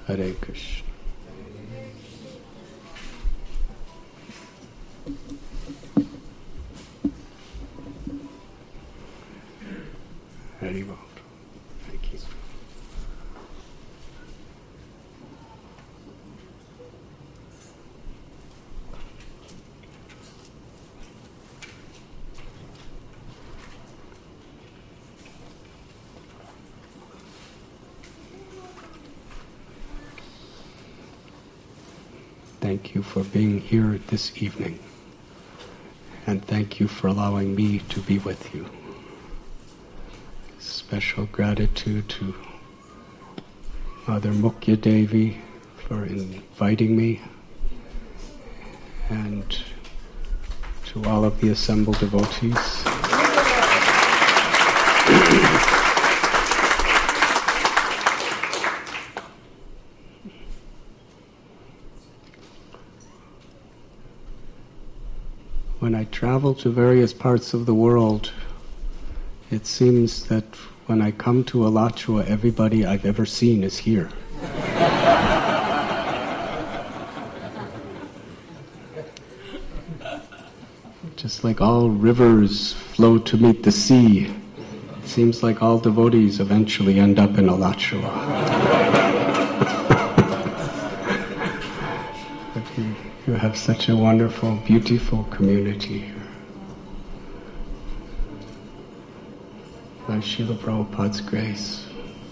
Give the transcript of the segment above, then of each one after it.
Hare Krishna. Very well. Thank you. Thank you for being here this evening, and thank you for allowing me to be with you. Special gratitude to Mother Mukya Devi for inviting me, and to all of the assembled devotees. When I travel to various parts of the world, it seems that when I come to Alachua, everybody I've ever seen is here. Just like all rivers flow to meet the sea, it seems like all devotees eventually end up in Alachua. You have such a wonderful, beautiful community here. By Srila Prabhupada's grace.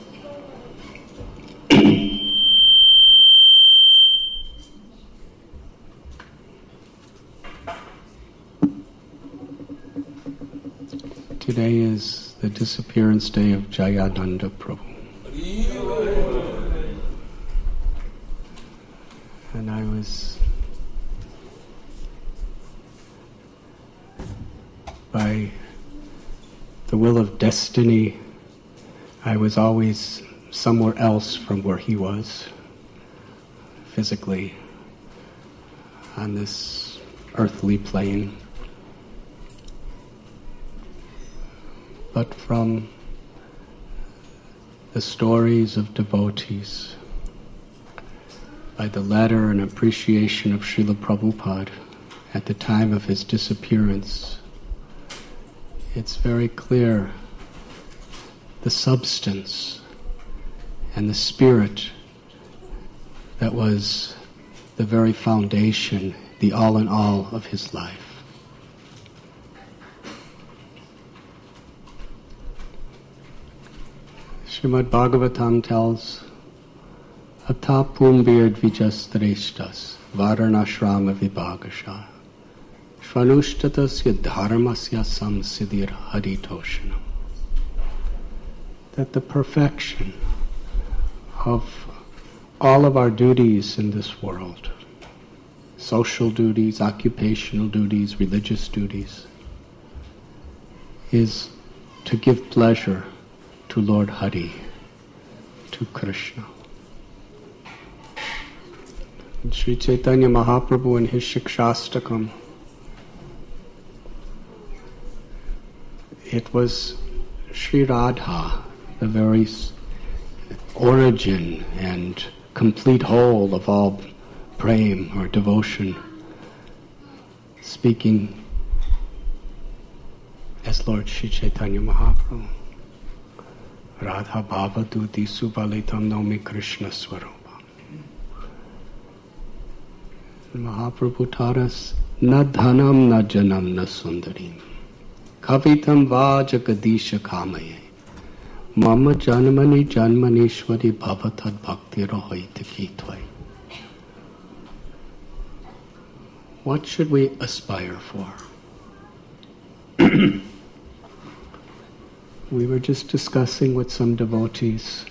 Today is the disappearance day of Jayananda Prabhu. And I was, by the will of destiny, I was always somewhere else from where he was, physically, on this earthly plane. But from the stories of devotees, by the letter and appreciation of Srila Prabhupada at the time of his disappearance, it's very clear the substance and the spirit that was the very foundation, the all-in-all of his life. Srimad Bhagavatam tells, Ata pumbir dvijastareshtas varanashrama vibhagasha shvanushtatasya dharmasya samsiddhir haritoshanam. That the perfection of all of our duties in this world, social duties, occupational duties, religious duties, is to give pleasure to Lord Hari, to Krishna. And Sri Chaitanya Mahaprabhu in his Shikshastakam, it was Sri Radha, the very origin and complete whole of all prem or devotion, speaking as Lord Sri Chaitanya Mahaprabhu. Radha Bhava Duti Subalitam Nomi Krishna Swarupa. Mahaprabhu taught us, Na dhanam na janam na sundarim kavitam vajagadisha kamaye mama janmani janmanishwari bhavatad bhakti rohaita kitvai. What should we aspire for? We were just discussing with some devotees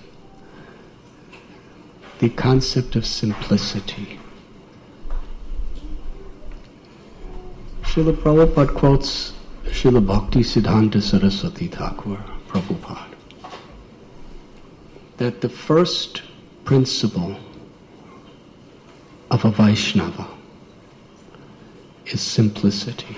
the concept of simplicity. Srila Prabhupada quotes Srila Bhakti Siddhanta Saraswati Thakur Prabhupada that the first principle of a Vaishnava is simplicity.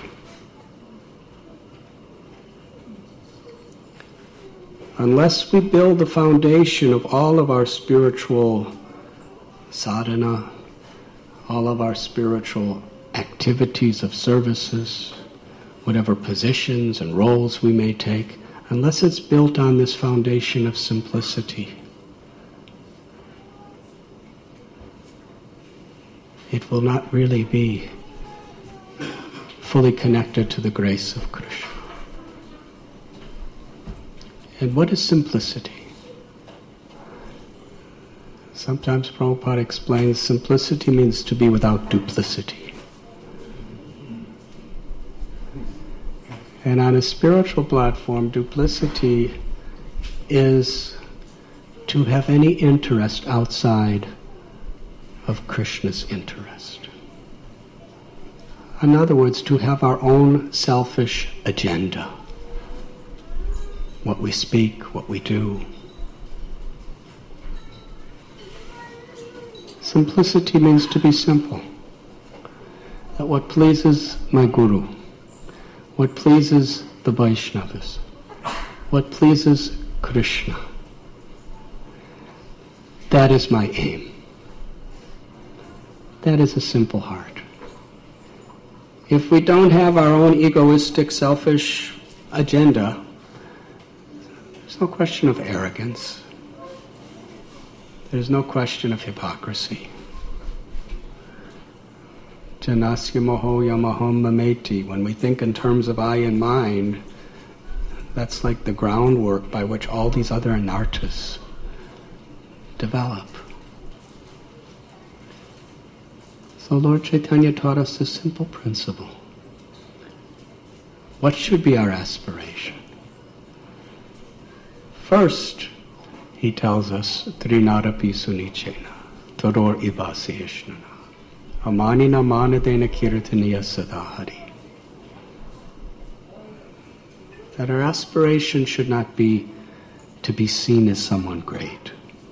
Unless we build the foundation of all of our spiritual sadhana, all of our spiritual activities of services, whatever positions and roles we may take, unless it's built on this foundation of simplicity, it will not really be fully connected to the grace of Krishna. And what is simplicity? Sometimes Prabhupada explains simplicity means to be without duplicity. And on a spiritual platform, duplicity is to have any interest outside of Krishna's interest. In other words, to have our own selfish agenda. What we speak, what we do. Simplicity means to be simple. That what pleases my Guru, what pleases the Vaishnavas, what pleases Krishna, that is my aim. That is a simple heart. If we don't have our own egoistic, selfish agenda, there's no question of arrogance. There's no question of hypocrisy. Janasya moho yamaham mameti. When we think in terms of I and mine, that's like the groundwork by which all these other anarthas develop. So Lord Chaitanya taught us this simple principle. What should be our aspiration? First, he tells us, Trinadapi sunichena, Tador ibasi ishnana, Amanina manadena kirtaniya sadahari. That our aspiration should not be to be seen as someone great.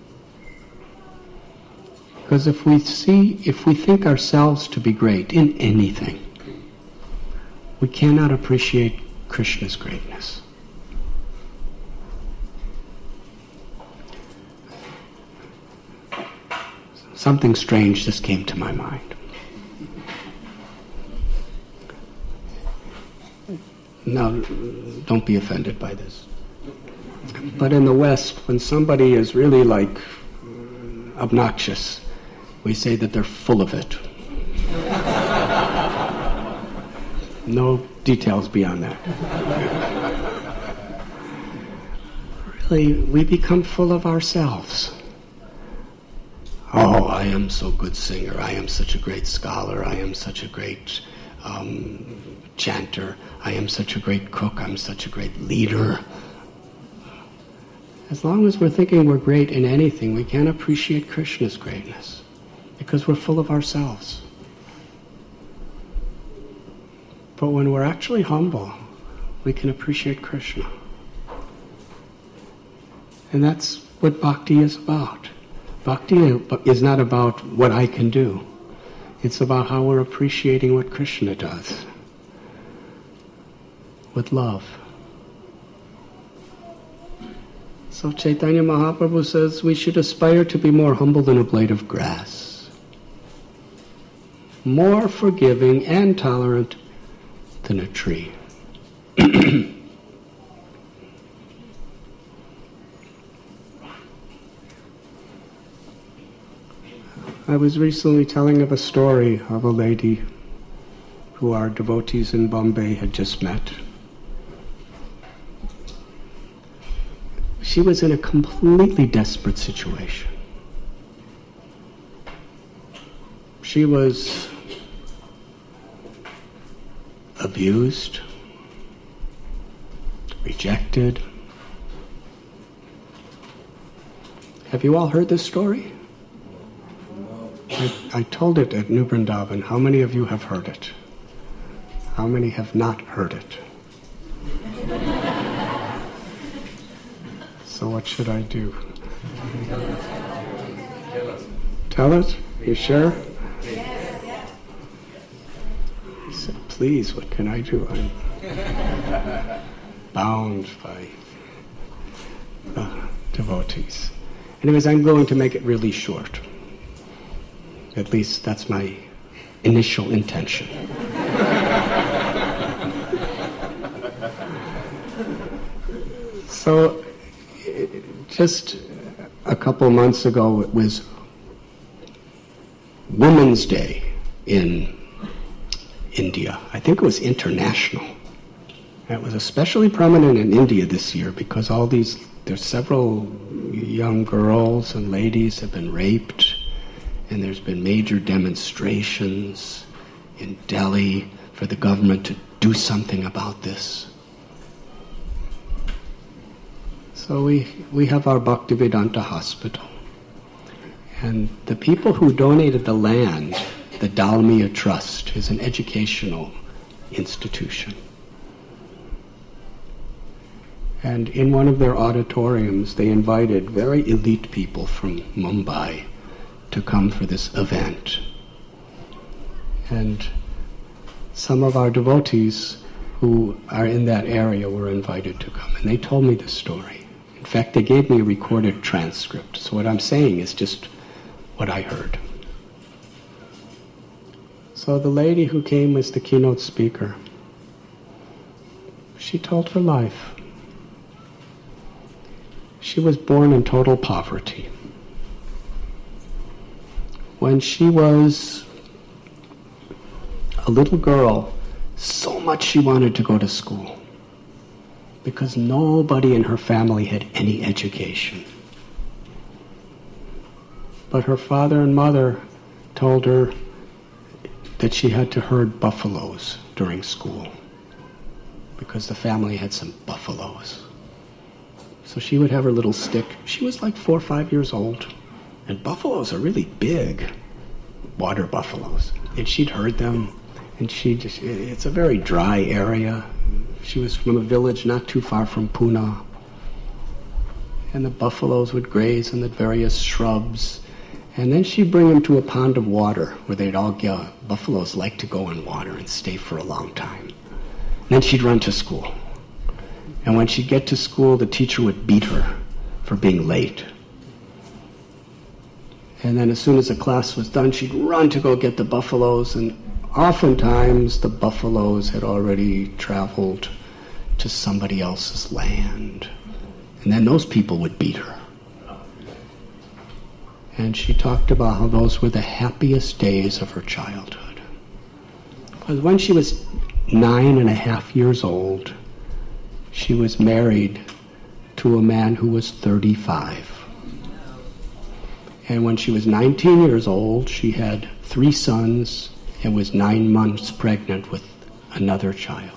Because if we think ourselves to be great in anything, we cannot appreciate Krishna's greatness. Something strange just came to my mind. Now, don't be offended by this. But in the West, when somebody is really obnoxious, we say that they're full of it. No details beyond that. Really, we become full of ourselves. Oh, I am so good singer. I am such a great scholar. I am such a great chanter. I am such a great cook. I'm such a great leader. As long as we're thinking we're great in anything, we can't appreciate Krishna's greatness. Because we're full of ourselves. But when we're actually humble, we can appreciate Krishna. And that's what bhakti is about. Bhakti is not about what I can do. It's about how we're appreciating what Krishna does. With love. So Chaitanya Mahaprabhu says we should aspire to be more humble than a blade of grass. More forgiving and tolerant than a tree. I was recently telling of a story of a lady who our devotees in Bombay had just met. She was in a completely desperate situation. She was abused, rejected. Have you all heard this story? I told it at New Vrindavan. How many of you have heard it? How many have not heard it? So what should I do? Tell it? You sure? He said, please, what can I do? I'm bound by devotees. Anyways, I'm going to make it really short. At least that's my initial intention. So, just a couple months ago, it was Women's Day in India. I think it was international. And it was especially prominent in India this year because there's several young girls and ladies have been raped, and there's been major demonstrations in Delhi for the government to do something about this. So we have our Bhaktivedanta hospital. And the people who donated the land, the Dalmia Trust, is an educational institution. And in one of their auditoriums, they invited very elite people from Mumbai to come for this event. And some of our devotees who are in that area were invited to come. And they told me this story. In fact, they gave me a recorded transcript. So what I'm saying is just what I heard. So the lady who came as the keynote speaker, she told her life. She was born in total poverty. When she was a little girl, so much she wanted to go to school because nobody in her family had any education. But her father and mother told her that she had to herd buffaloes during school because the family had some buffaloes. So she would have her little stick. She was like 4 or 5 years old. And buffaloes are really big, water buffaloes. And she'd herd them, and it's a very dry area. She was from a village not too far from Pune. And the buffaloes would graze in the various shrubs. And then she'd bring them to a pond of water where buffaloes like to go in water and stay for a long time. And then she'd run to school. And when she'd get to school, the teacher would beat her for being late. And then as soon as the class was done, she'd run to go get the buffaloes, and oftentimes the buffaloes had already traveled to somebody else's land. And then those people would beat her. And she talked about how those were the happiest days of her childhood. Because when she was 9.5 years old, she was married to a man who was 35. And when she was 19 years old, she had 3 sons and was 9 months pregnant with another child.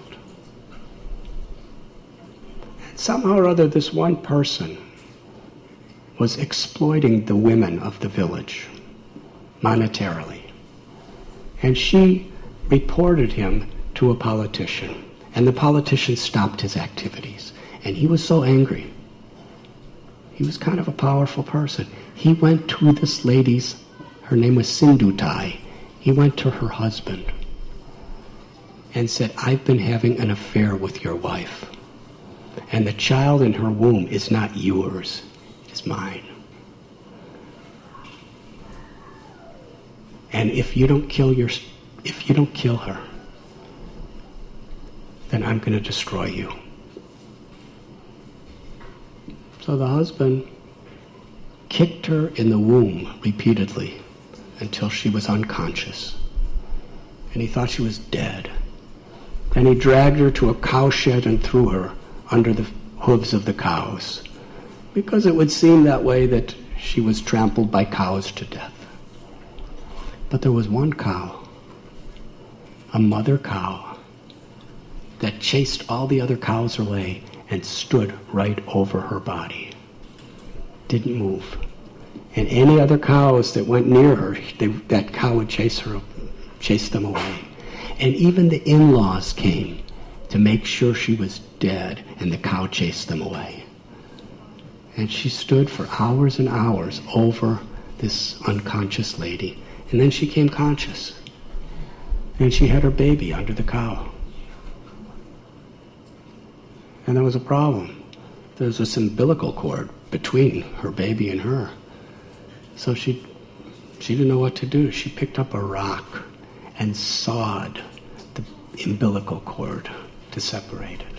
And somehow or other, this one person was exploiting the women of the village monetarily. And she reported him to a politician. And the politician stopped his activities. And he was so angry. He was kind of a powerful person. He went to this lady's, her name was Sindhutai. He went to her husband and said, "I've been having an affair with your wife. And the child in her womb is not yours, it's mine. And if you don't kill her, then I'm going to destroy you." So the husband kicked her in the womb repeatedly until she was unconscious. And he thought she was dead. Then he dragged her to a cow shed and threw her under the hooves of the cows, because it would seem that way that she was trampled by cows to death. But there was one cow, a mother cow, that chased all the other cows away and stood right over her body. Didn't move. And any other cows that went near her, that cow would chase them away. And even the in-laws came to make sure she was dead, and the cow chased them away. And she stood for hours and hours over this unconscious lady. And then she came conscious. And she had her baby under the cow. And there was a problem. There was this umbilical cord between her baby and her. So she'd She didn't know what to do. She picked up a rock and sawed the umbilical cord to separate it.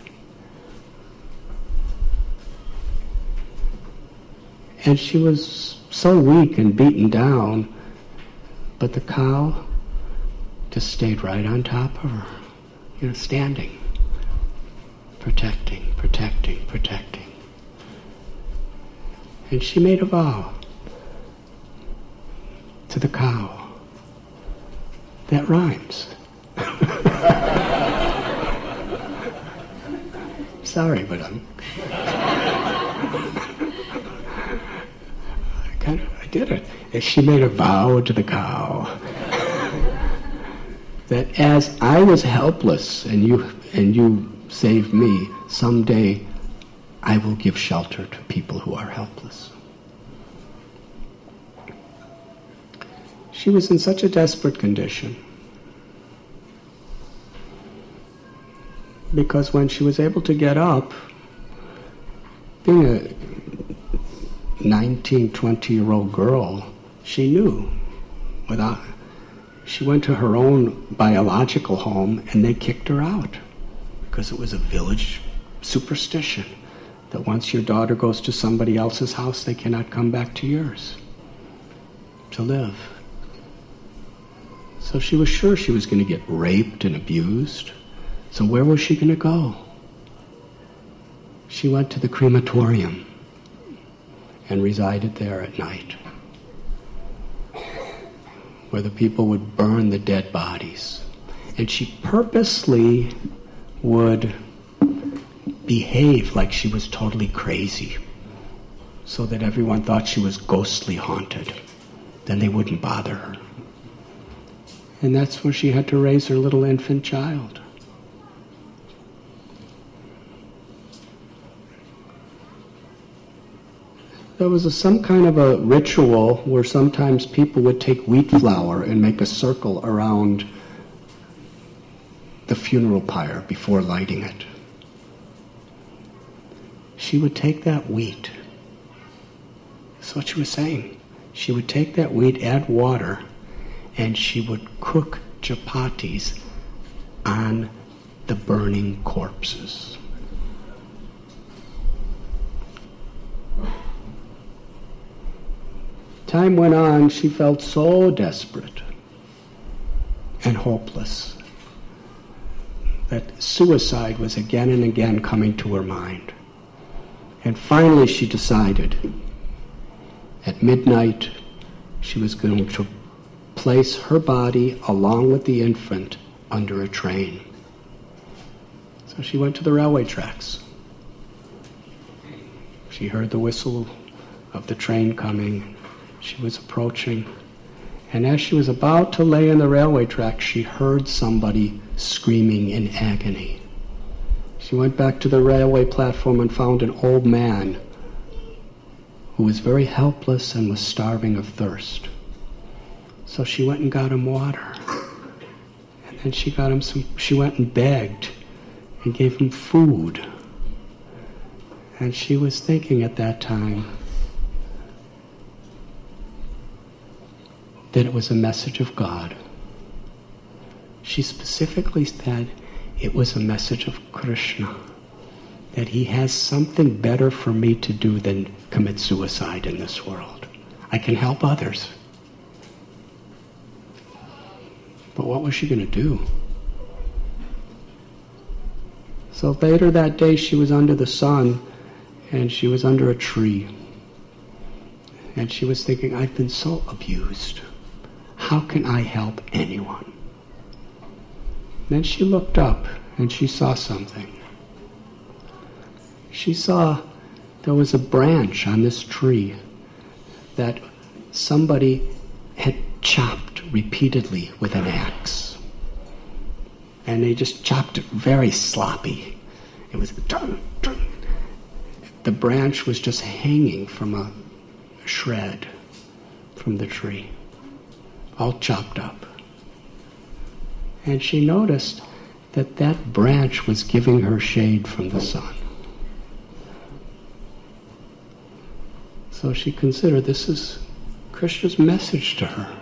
And she was so weak and beaten down, but the cow just stayed right on top of her, standing, protecting, protecting, protecting. And she made a vow to the cow that rhymes. Sorry, but I did it. And she made a vow to the cow that as I was helpless and you saved me, someday I will give shelter to people who are helpless. She was in such a desperate condition because when she was able to get up, being a 19, 20-year-old girl, she knew. She went to her own biological home and they kicked her out because it was a village superstition that once your daughter goes to somebody else's house, they cannot come back to yours to live. So she was sure she was going to get raped and abused. So where was she going to go? She went to the crematorium and resided there at night, where the people would burn the dead bodies. And she purposely would behave like she was totally crazy so that everyone thought she was ghostly haunted. Then they wouldn't bother her. And that's where she had to raise her little infant child. There was some kind of a ritual where sometimes people would take wheat flour and make a circle around the funeral pyre before lighting it. She would take that wheat. That's what she was saying. She would take that wheat, add water, and she would cook chapatis on the burning corpses. Time went on, she felt so desperate and hopeless that suicide was again and again coming to her mind. And finally she decided at midnight she was going to place her body along with the infant under a train. So she went to the railway tracks. She heard the whistle of the train coming. She was approaching, and as she was about to lay in the railway track, she heard somebody screaming in agony. She went back to the railway platform and found an old man who was very helpless and was starving of thirst. So she went and got him water, and then she went and begged and gave him food. And she was thinking at that time that it was a message of God. She specifically said it was a message of Krishna, that he has something better for me to do than commit suicide in this world. I can help others. But what was she going to do? So later that day she was under the sun and she was under a tree. And she was thinking, I've been so abused. How can I help anyone? Then she looked up and she saw something. She saw there was a branch on this tree that somebody had chopped repeatedly with an axe. And they just chopped it very sloppy. It was the branch was just hanging from a shred from the tree, all chopped up. And she noticed that that branch was giving her shade from the sun. So she considered, this is Krishna's message to her.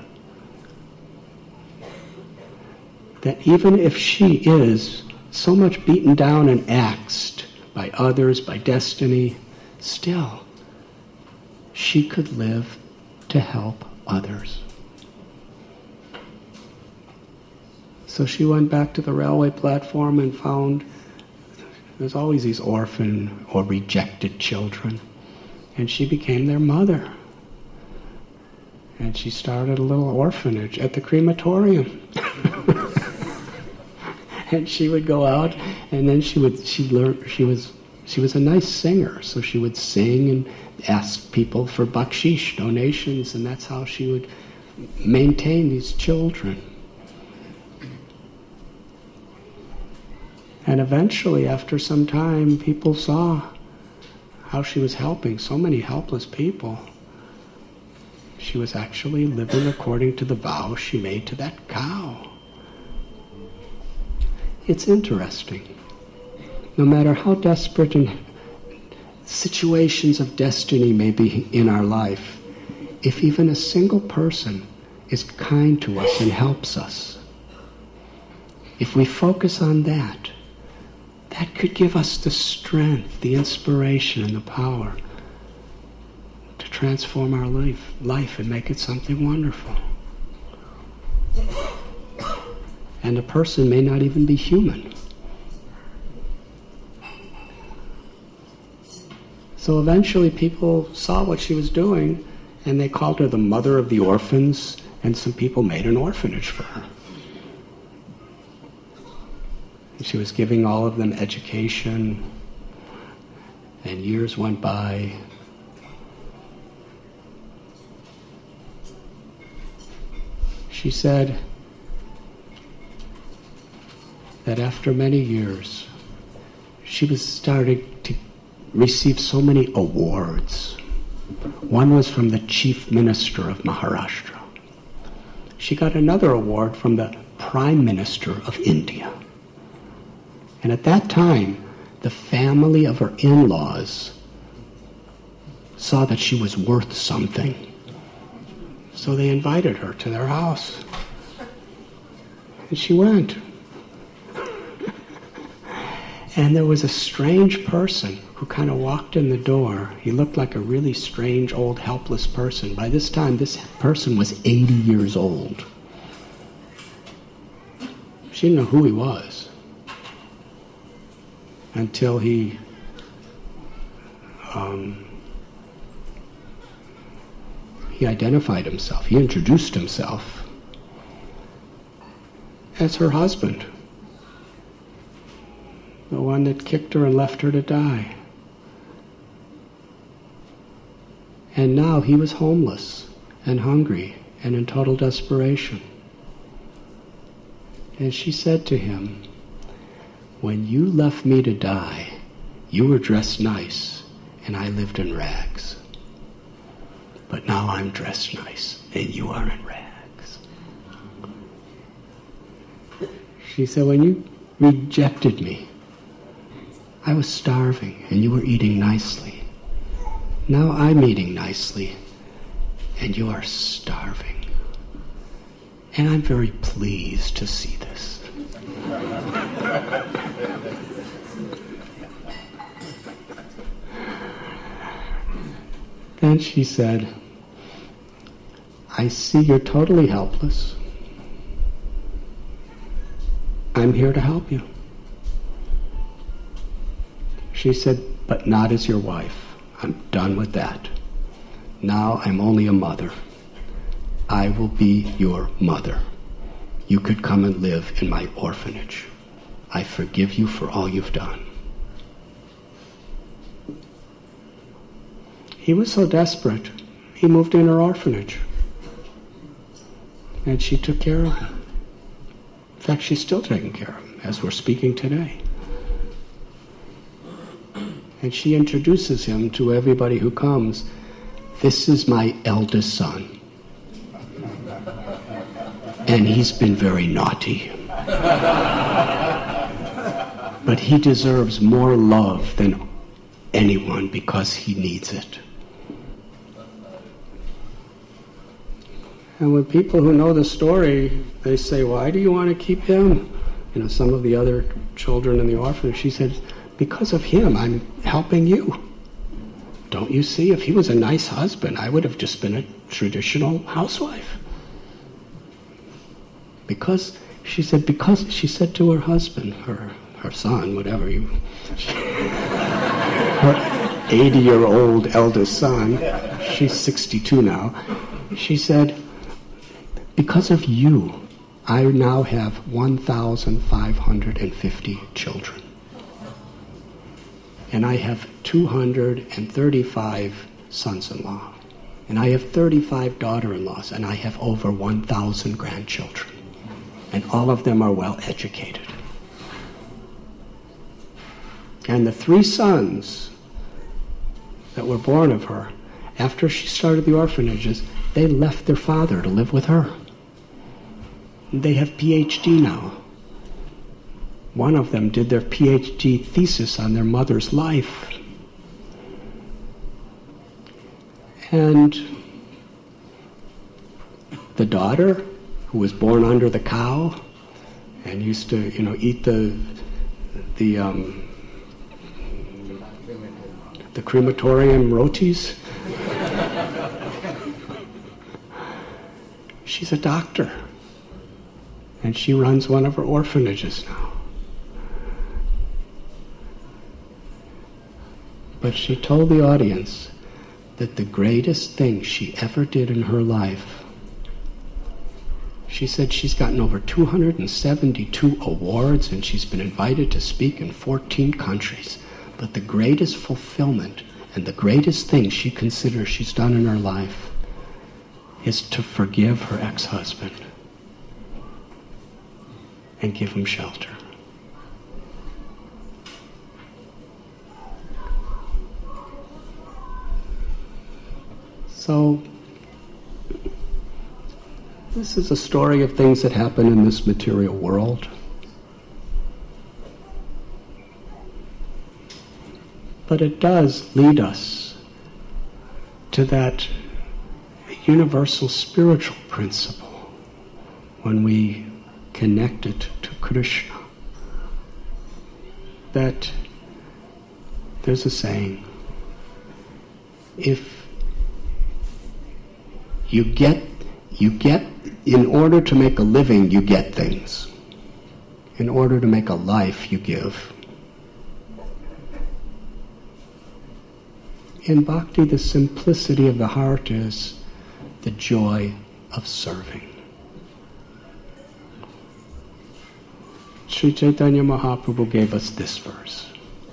That even if she is so much beaten down and axed by others, by destiny, still, she could live to help others. So she went back to the railway platform and found there's always these orphan or rejected children. And she became their mother. And she started a little orphanage at the crematorium. And she would go out, and then she was a nice singer, so she would sing and ask people for bakshish, donations, and that's how she would maintain these children. And eventually, after some time, people saw how she was helping so many helpless people. She was actually living according to the vow she made to that cow. It's interesting. No matter how desperate and situations of destiny may be in our life, if even a single person is kind to us and helps us, if we focus on that, that could give us the strength, the inspiration, and the power to transform our life and make it something wonderful. And the person may not even be human. So eventually people saw what she was doing, and they called her the mother of the orphans, and some people made an orphanage for her. And she was giving all of them education, and years went by. She said that after many years, she was starting to receive so many awards. One was from the Chief Minister of Maharashtra. She got another award from the Prime Minister of India. And at that time, the family of her in-laws saw that she was worth something. So they invited her to their house. And she went. And there was a strange person who kind of walked in the door. He looked like a really strange, old, helpless person. By this time, this person was 80 years old. She didn't know who he was until he identified himself. He introduced himself as her husband, the one that kicked her and left her to die. And now he was homeless and hungry and in total desperation. And she said to him, "When you left me to die, you were dressed nice and I lived in rags. But now I'm dressed nice and you are in rags." She said, "When you rejected me, I was starving and you were eating nicely. Now I'm eating nicely and you are starving. And I'm very pleased to see this." Then she said, "I see you're totally helpless. I'm here to help you." She said, "But not as your wife. I'm done with that. Now I'm only a mother. I will be your mother. You could come and live in my orphanage. I forgive you for all you've done." He was so desperate, he moved in her orphanage. And she took care of him. In fact, she's still taking care of him as we're speaking today. And she introduces him to everybody who comes. "This is my eldest son. And he's been very naughty. But he deserves more love than anyone because he needs it." And when people who know the story, they say, why do you want to keep him? Some of the other children in the orphanage, she said, because of him, I'm helping you. Don't you see? If he was a nice husband, I would have just been a traditional housewife. She said to her husband, her son, whatever her 80-year-old eldest son, she's 62 now, she said, because of you, I now have 1,550 children. And I have 235 sons-in-law. And I have 35 daughter-in-laws. And I have over 1,000 grandchildren. And all of them are well educated. And the 3 sons that were born of her, after she started the orphanages, they left their father to live with her. They have PhD now. One of them did their PhD thesis on their mother's life. And the daughter, who was born under the cow and used to, eat the crematorium rotis, she's a doctor. And she runs one of her orphanages now. But she told the audience that the greatest thing she ever did in her life, she said she's gotten over 272 awards and she's been invited to speak in 14 countries. But the greatest fulfillment and the greatest thing she considers she's done in her life is to forgive her ex-husband and give him shelter. So, this is a story of things that happen in this material world. But it does lead us to that universal spiritual principle when we connect it to Krishna. That there's a saying, if you get, in order to make a living, you get things. In order to make a life, you give. In bhakti, the simplicity of the heart is the joy of serving. Sri Chaitanya Mahaprabhu gave us this verse.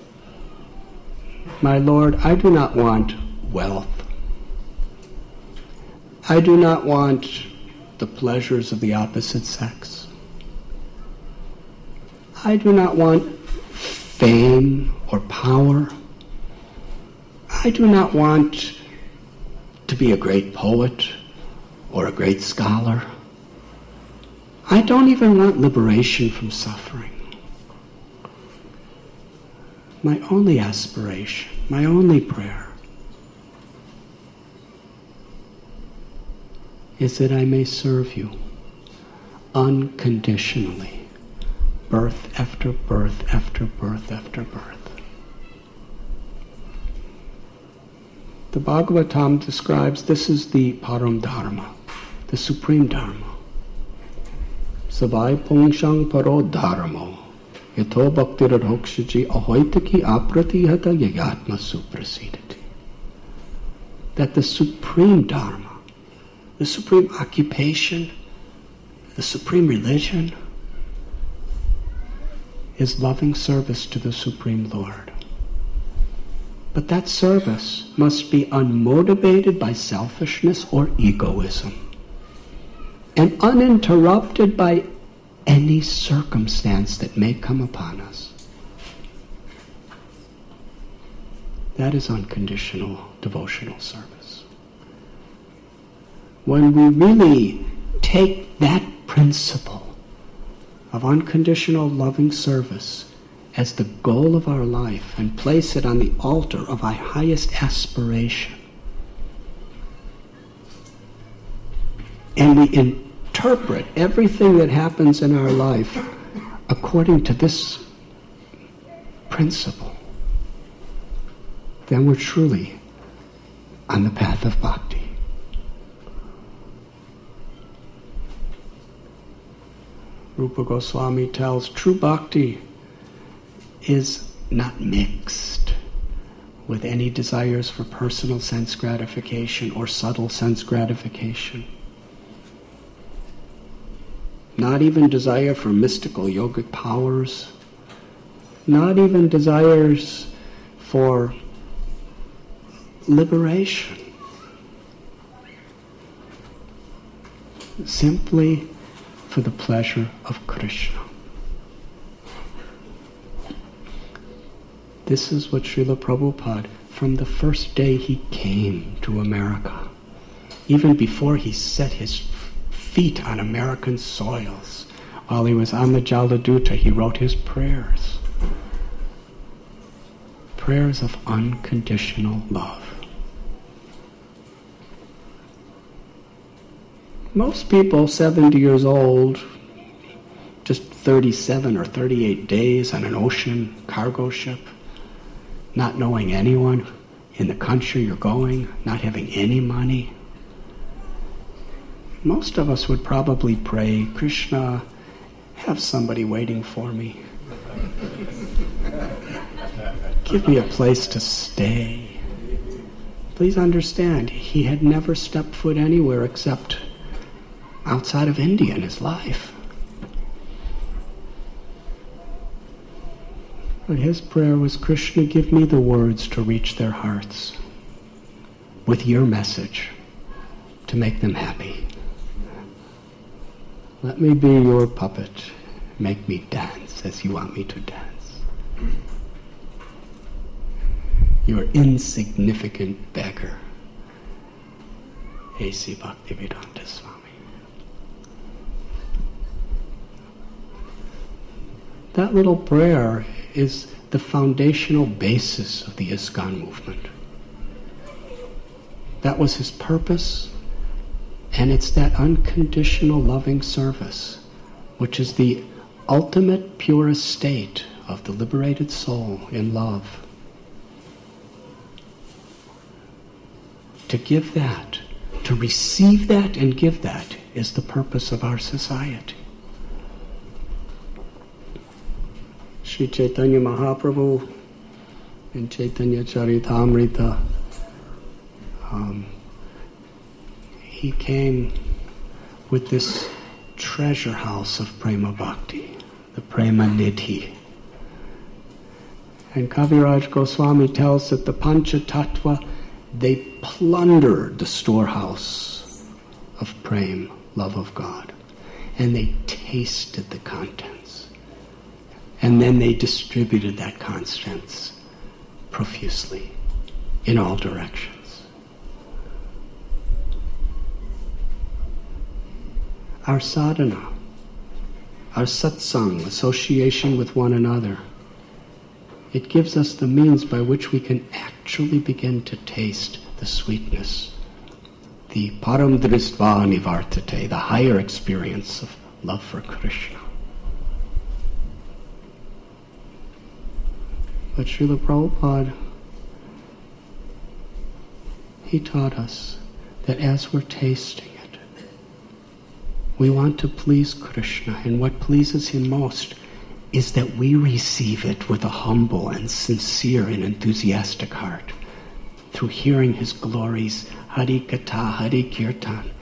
My Lord, I do not want wealth. I do not want the pleasures of the opposite sex. I do not want fame or power. I do not want to be a great poet or a great scholar. I don't even want liberation from suffering. My only aspiration, my only prayer is that I may serve you unconditionally, birth after birth after birth after birth. The Bhagavatam describes this is the Param Dharma, the supreme Dharma. Savai pungshang paro dharmo, yato bhaktiradhokshaji ahoitaki apratihata yayatma suprasidati. That the supreme Dharma, the supreme occupation, the supreme religion is loving service to the Supreme Lord. But that service must be unmotivated by selfishness or egoism and uninterrupted by any circumstance that may come upon us. That is unconditional devotional service. When we really take that principle of unconditional loving service as the goal of our life and place it on the altar of our highest aspiration, And we interpret everything that happens in our life according to this principle, then we're truly on the path of bhakti. Rupa Goswami tells true bhakti is not mixed with any desires for personal sense gratification or subtle sense gratification. Not even desire for mystical yogic powers. Not even desires for liberation. Simply for the pleasure of Krishna. This is what Srila Prabhupada, from the first day he came to America, even before he set his feet on American soils, while he was on the Jaladuta, he wrote his prayers. Prayers of unconditional love. Most people 70 years old, just 37 or 38 days on an ocean cargo ship, not knowing anyone in the country you're going, not having any money. Most of us would probably pray, Krishna, have somebody waiting for me. Give me a place to stay. Please understand, he had never stepped foot anywhere except outside of India in his life. But his prayer was, Krishna, give me the words to reach their hearts with your message to make them happy. Let me be your puppet. Make me dance as you want me to dance. Your insignificant beggar. A.C. Bhaktivedanta Swami. That little prayer is the foundational basis of the ISKCON movement. That was his purpose, and it's that unconditional loving service, which is the ultimate purest state of the liberated soul in love. To give that, to receive that and give that, is the purpose of our society. Sri Chaitanya Mahaprabhu in Chaitanya Charitamrita, he came with this treasure house of Prema Bhakti, the Prema Nidhi. And Kaviraj Goswami tells that the Panchatattva, they plundered the storehouse of Prem, love of God, and they tasted the contents. And then they distributed that contents profusely in all directions. Our sadhana, our satsang, association with one another, it gives us the means by which we can actually begin to taste the sweetness, the param dristva nivartate, the higher experience of love for Krishna. But Srila Prabhupada, he taught us that as we're tasting it, we want to please Krishna, and what pleases him most is that we receive it with a humble and sincere and enthusiastic heart through hearing his glories, Hari Katha, Hari Kirtan,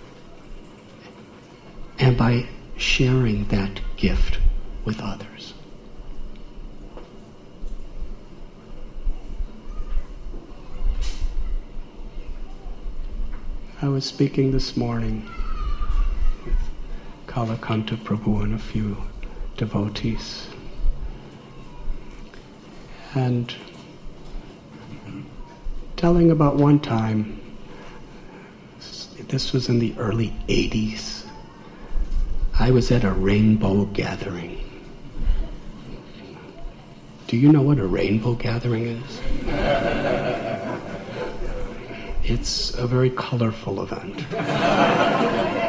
and by sharing that gift with others. I was speaking this morning with Kalakanta Prabhu and a few devotees, and telling about one time, this was in the early 80s, I was at a rainbow gathering. Do you know what a rainbow gathering is? It's a very colorful event.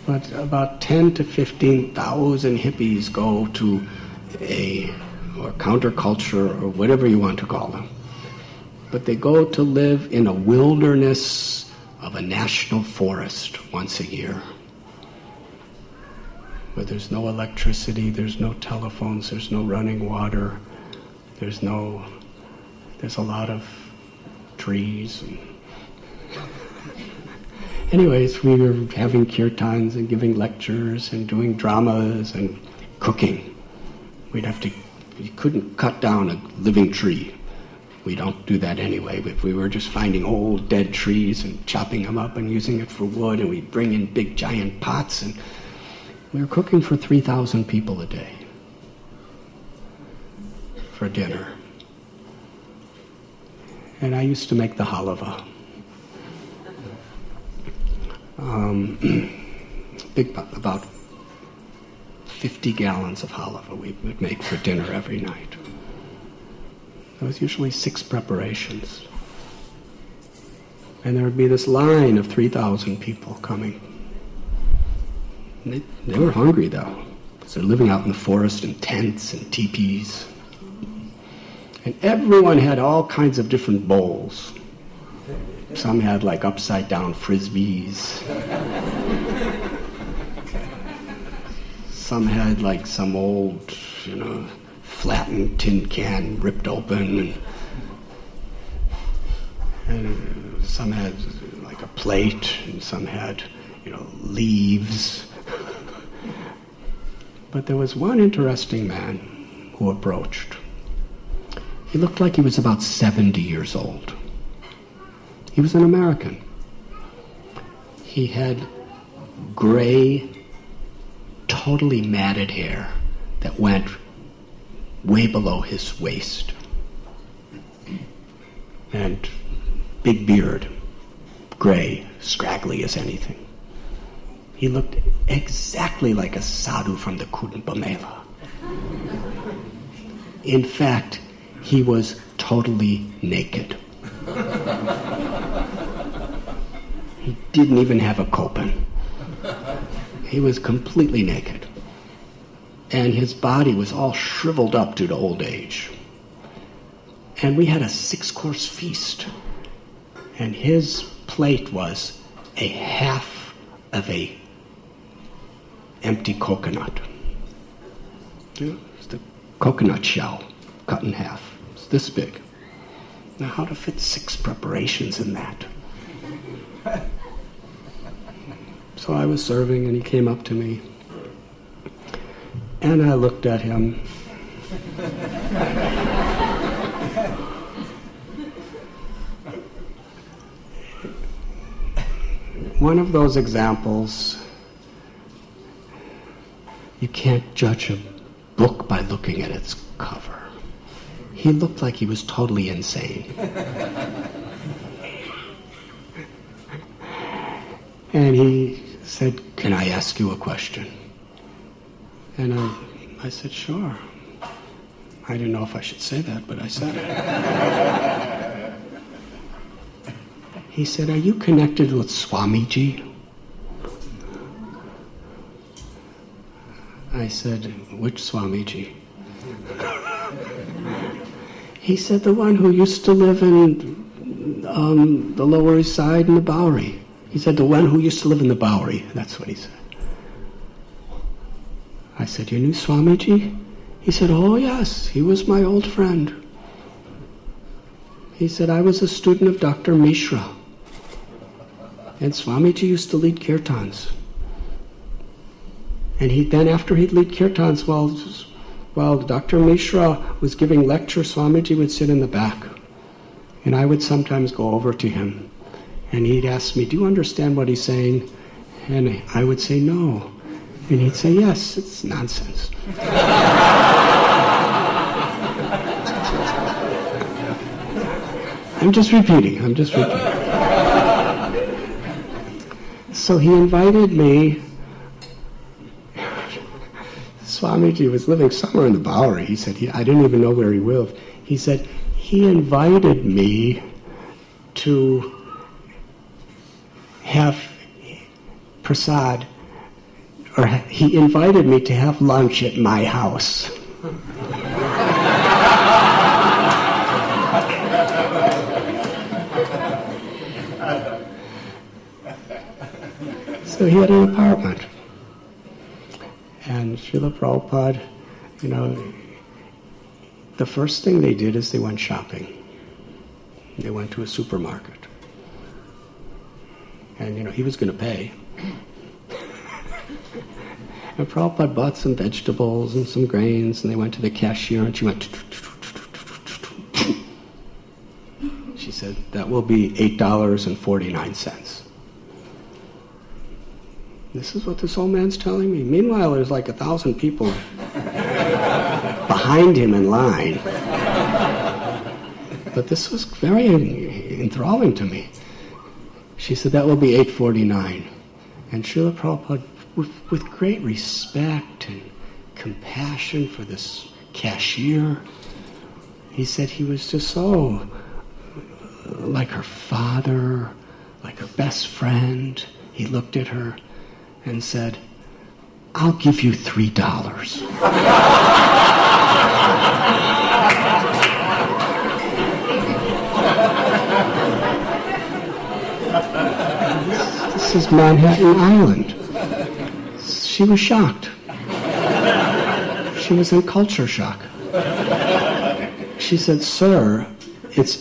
but about 10 to 15,000 hippies go to or counterculture, or whatever you want to call them. But they go to live in a wilderness of a national forest once a year, where there's no electricity, there's no telephones, there's no running water, there's a lot of trees. Anyways, we were having kirtans and giving lectures and doing dramas and cooking. You couldn't cut down a living tree. We don't do that anyway, but we were just finding old dead trees and chopping them up and using it for wood, and we'd bring in big giant pots, and we were cooking for 3,000 people a day for dinner. And I used to make the halava. About 50 gallons of halava we would make for dinner every night. There was usually 6 preparations. And there would be this line of 3,000 people coming. And they were hungry, though, because they're living out in the forest in tents and teepees. And everyone had all kinds of different bowls. Some had like upside-down frisbees. Some had like some old, flattened tin can ripped open. And some had like a plate, and some had, leaves. But there was one interesting man who approached. He looked like he was about 70 years old. He was an American. He had gray, totally matted hair that went way below his waist. And big beard, gray, scraggly as anything. He looked exactly like a sadhu from the Kumbh Mela. In fact, he was totally naked. He didn't even have a kopan. He was completely naked. And his body was all shriveled up due to old age. And we had a 6-course feast. And his plate was a half of a empty coconut. It's the coconut shell cut in half. It's this big. Now, how to fit 6 preparations in that? So I was serving, and he came up to me. And I looked at him. One of those examples, you can't judge a book by looking at its cover. He looked like he was totally insane. And he said, "Can I ask you a question?" And I said, "Sure." I didn't know if I should say that, but I said it. He said, "Are you connected with Swamiji?" I said, "Which Swamiji?" He said, "The one who used to live in the Lower East Side in the Bowery." He said, "The one who used to live in the Bowery." That's what he said. I said, "You knew Swamiji?" He said, "Oh, yes, he was my old friend." He said, "I was a student of Dr. Mishra. And Swamiji used to lead kirtans. And then after he'd lead kirtans, while Dr. Mishra was giving lectures, Swamiji would sit in the back. And I would sometimes go over to him. And he'd ask me, "Do you understand what he's saying?" And I would say, "No." And he'd say, "Yes, it's nonsense." I'm just repeating. So he invited me. Swamiji was living somewhere in the Bowery. He said, I didn't even know where he lived. He said, he invited me to have prasad or he invited me to have lunch at my house. So he had an apartment. And Srila Prabhupada, the first thing they did is they went shopping. They went to a supermarket. And, he was going to pay. And Prabhupada bought some vegetables and some grains, and they went to the cashier, and she went... She said, that will be $8.49. This is what this old man's telling me. Meanwhile, there's like 1,000 people behind him in line. But this was very enthralling to me. She said, that will be $8.49. And Srila Prabhupada, with great respect and compassion for this cashier, he said he was just so like her father, like her best friend. He looked at her and said, I'll give you $3. This is Manhattan Island. She was shocked. She was in culture shock. She said, sir, it's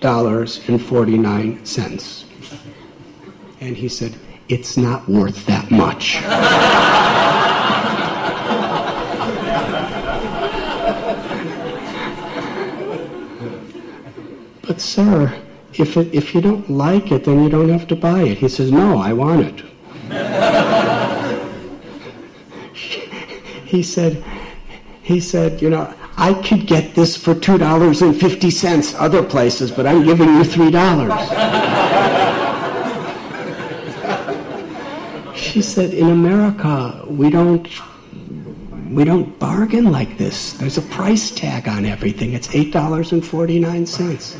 $8.49. And he said, it's not worth that much. But sir, if you don't like it, then you don't have to buy it. He says, no, I want it. He said, I could get this for $2.50 other places, but I'm giving you $3. She said, in America, we don't bargain like this. There's a price tag on everything. It's $8.49.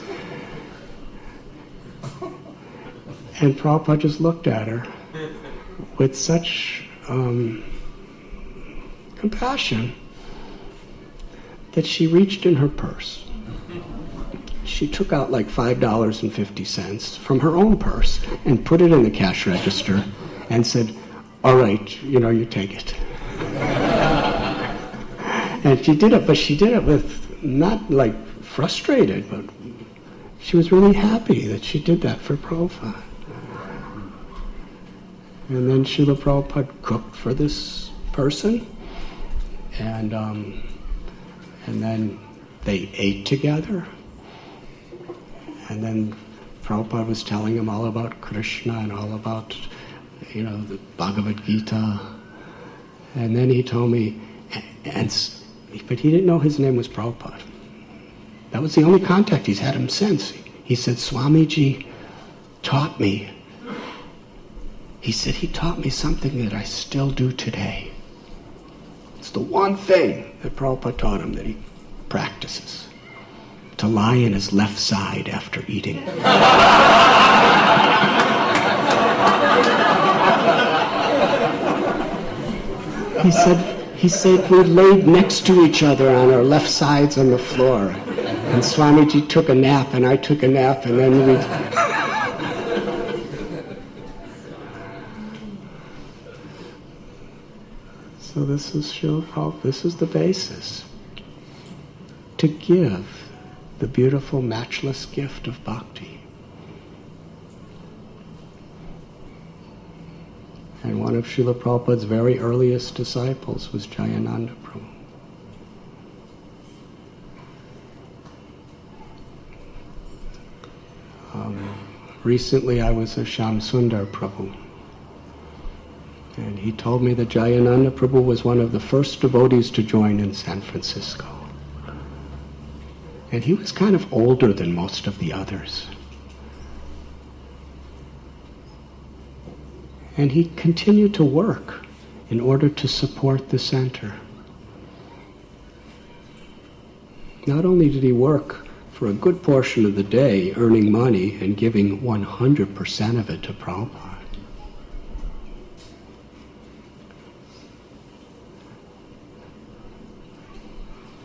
And Prabhupada just looked at her with such compassion that she reached in her purse. She took out like $5.50 from her own purse and put it in the cash register and said, all right, you take it. And she did it, but she did it with not like frustrated, but she was really happy that she did that for Prabhupada. And then Srila Prabhupada cooked for this person, and then they ate together. And then Prabhupada was telling him all about Krishna and all about, the Bhagavad Gita. And then he told me, but he didn't know his name was Prabhupada. That was the only contact he's had him since. He said, Swamiji taught me. He said he taught me something that I still do today. It's the one thing that Prabhupada taught him that he practices. To lie in his left side after eating. He said we laid next to each other on our left sides on the floor. And Swamiji took a nap and I took a nap and then we... So this is Srila Prabhupada. This is the basis. To give the beautiful, matchless gift of bhakti. And one of Srila Prabhupada's very earliest disciples was Jayananda Prabhu. Recently I was with Shamsundar Prabhu. And he told me that Jayananda Prabhu was one of the first devotees to join in San Francisco. And he was kind of older than most of the others. And he continued to work in order to support the center. Not only did he work for a good portion of the day, earning money and giving 100% of it to Prabhupada,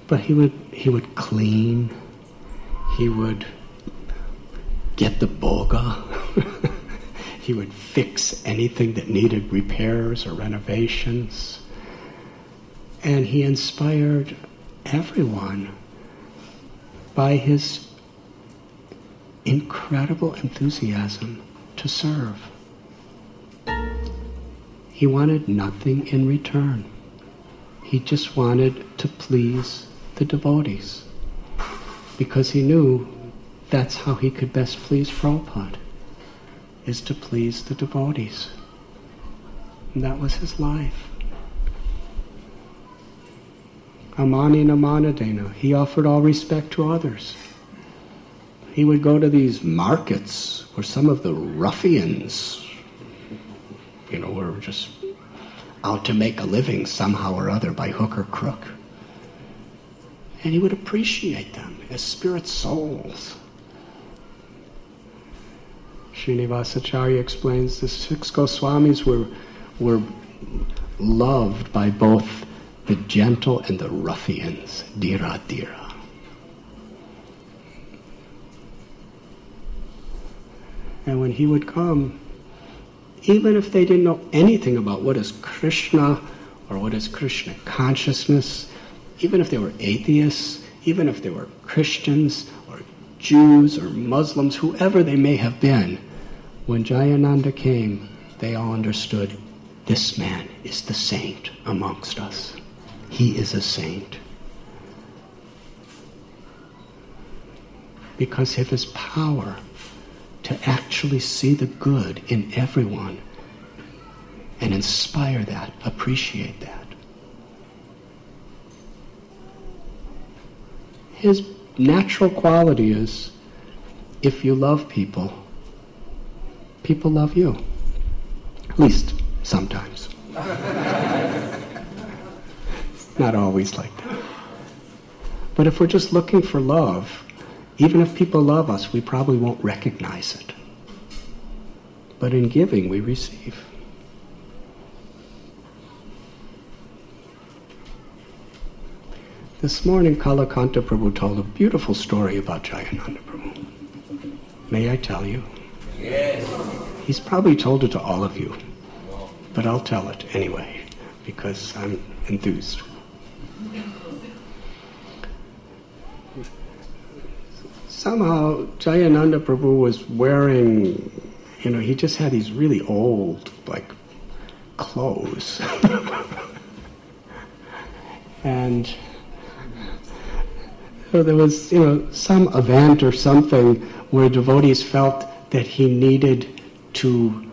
But he would clean, he would get the boga, he would fix anything that needed repairs or renovations. And he inspired everyone by his incredible enthusiasm to serve. He wanted nothing in return. He just wanted to please the devotees, because he knew that's how he could best please Prabhupada, is to please the devotees. And that was his life. Amani namanadena. He offered all respect to others. He would go to these markets where some of the ruffians, were just out to make a living somehow or other by hook or crook. And he would appreciate them as spirit souls. Srinivasacharya explains the 6 Goswamis were loved by both the gentle and the ruffians, dhira dhira. And when he would come, even if they didn't know anything about what is Krishna or what is Krishna consciousness, even if they were atheists, even if they were Christians or Jews or Muslims, whoever they may have been, when Jayananda came, they all understood, this man is the saint amongst us. He is a saint. Because of his power to actually see the good in everyone and inspire that, appreciate that. His natural quality is, if you love people, people love you. At least sometimes. It's not always like that. But if we're just looking for love, even if people love us, we probably won't recognize it. But in giving, we receive. This morning, Kalakanta Prabhu told a beautiful story about Jayananda Prabhu. May I tell you? Yes. He's probably told it to all of you, but I'll tell it anyway, because I'm enthused. Somehow, Jayananda Prabhu was wearing, he just had these really old, clothes. And so there was, some event or something where devotees felt that he needed to,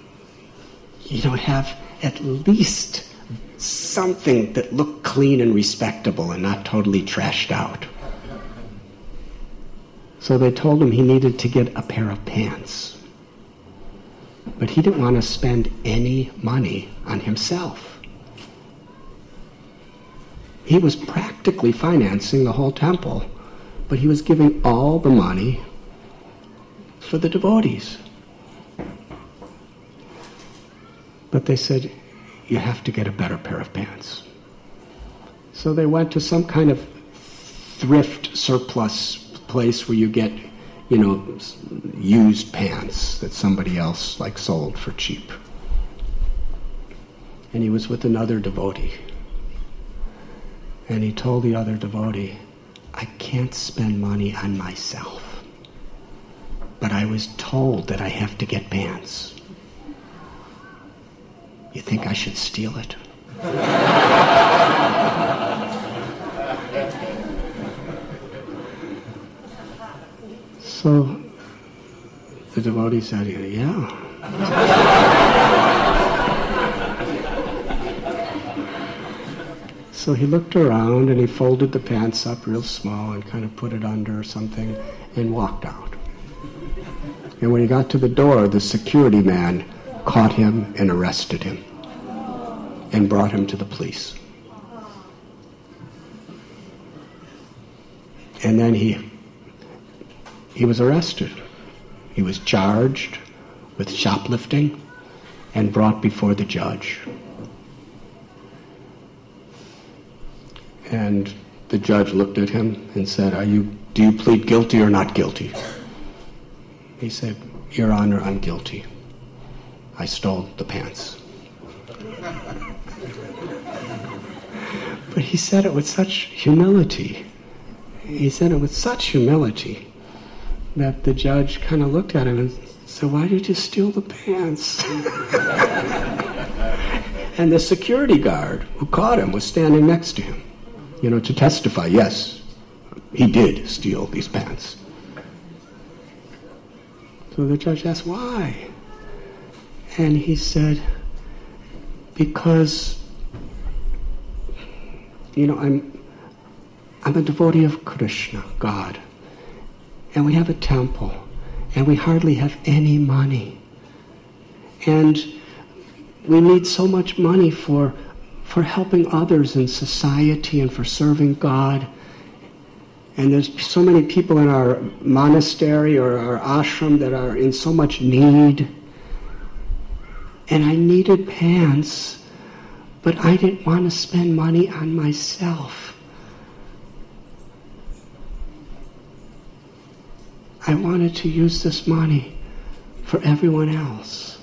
have at least something that looked clean and respectable and not totally trashed out. So they told him he needed to get a pair of pants. But he didn't want to spend any money on himself. He was practically financing the whole temple, but he was giving all the money for the devotees. But they said, you have to get a better pair of pants. So they went to some kind of thrift surplus place where you get, used pants that somebody else sold for cheap. And he was with another devotee. And he told the other devotee, I can't spend money on myself, but I was told that I have to get pants. You think I should steal it? So the devotee said, yeah. So he looked around and he folded the pants up real small and kind of put it under or something and walked out. And when he got to the door, the security man caught him and arrested him and brought him to the police. And then he was arrested. He was charged with shoplifting and brought before the judge. And the judge looked at him and said, do you plead guilty or not guilty? He said, Your Honor, I'm guilty. I stole the pants. But he said it with such humility. He said it with such humility that the judge kind of looked at him and said, why did you steal the pants? And the security guard who caught him was standing next to him, to testify, yes, he did steal these pants. So the judge asked, why? And he said, because, I'm a devotee of Krishna, God, and we have a temple, and we hardly have any money. And we need so much money for helping others in society and for serving God. And there's so many people in our monastery or our ashram that are in so much need. And I needed pants, but I didn't want to spend money on myself. I wanted to use this money for everyone else.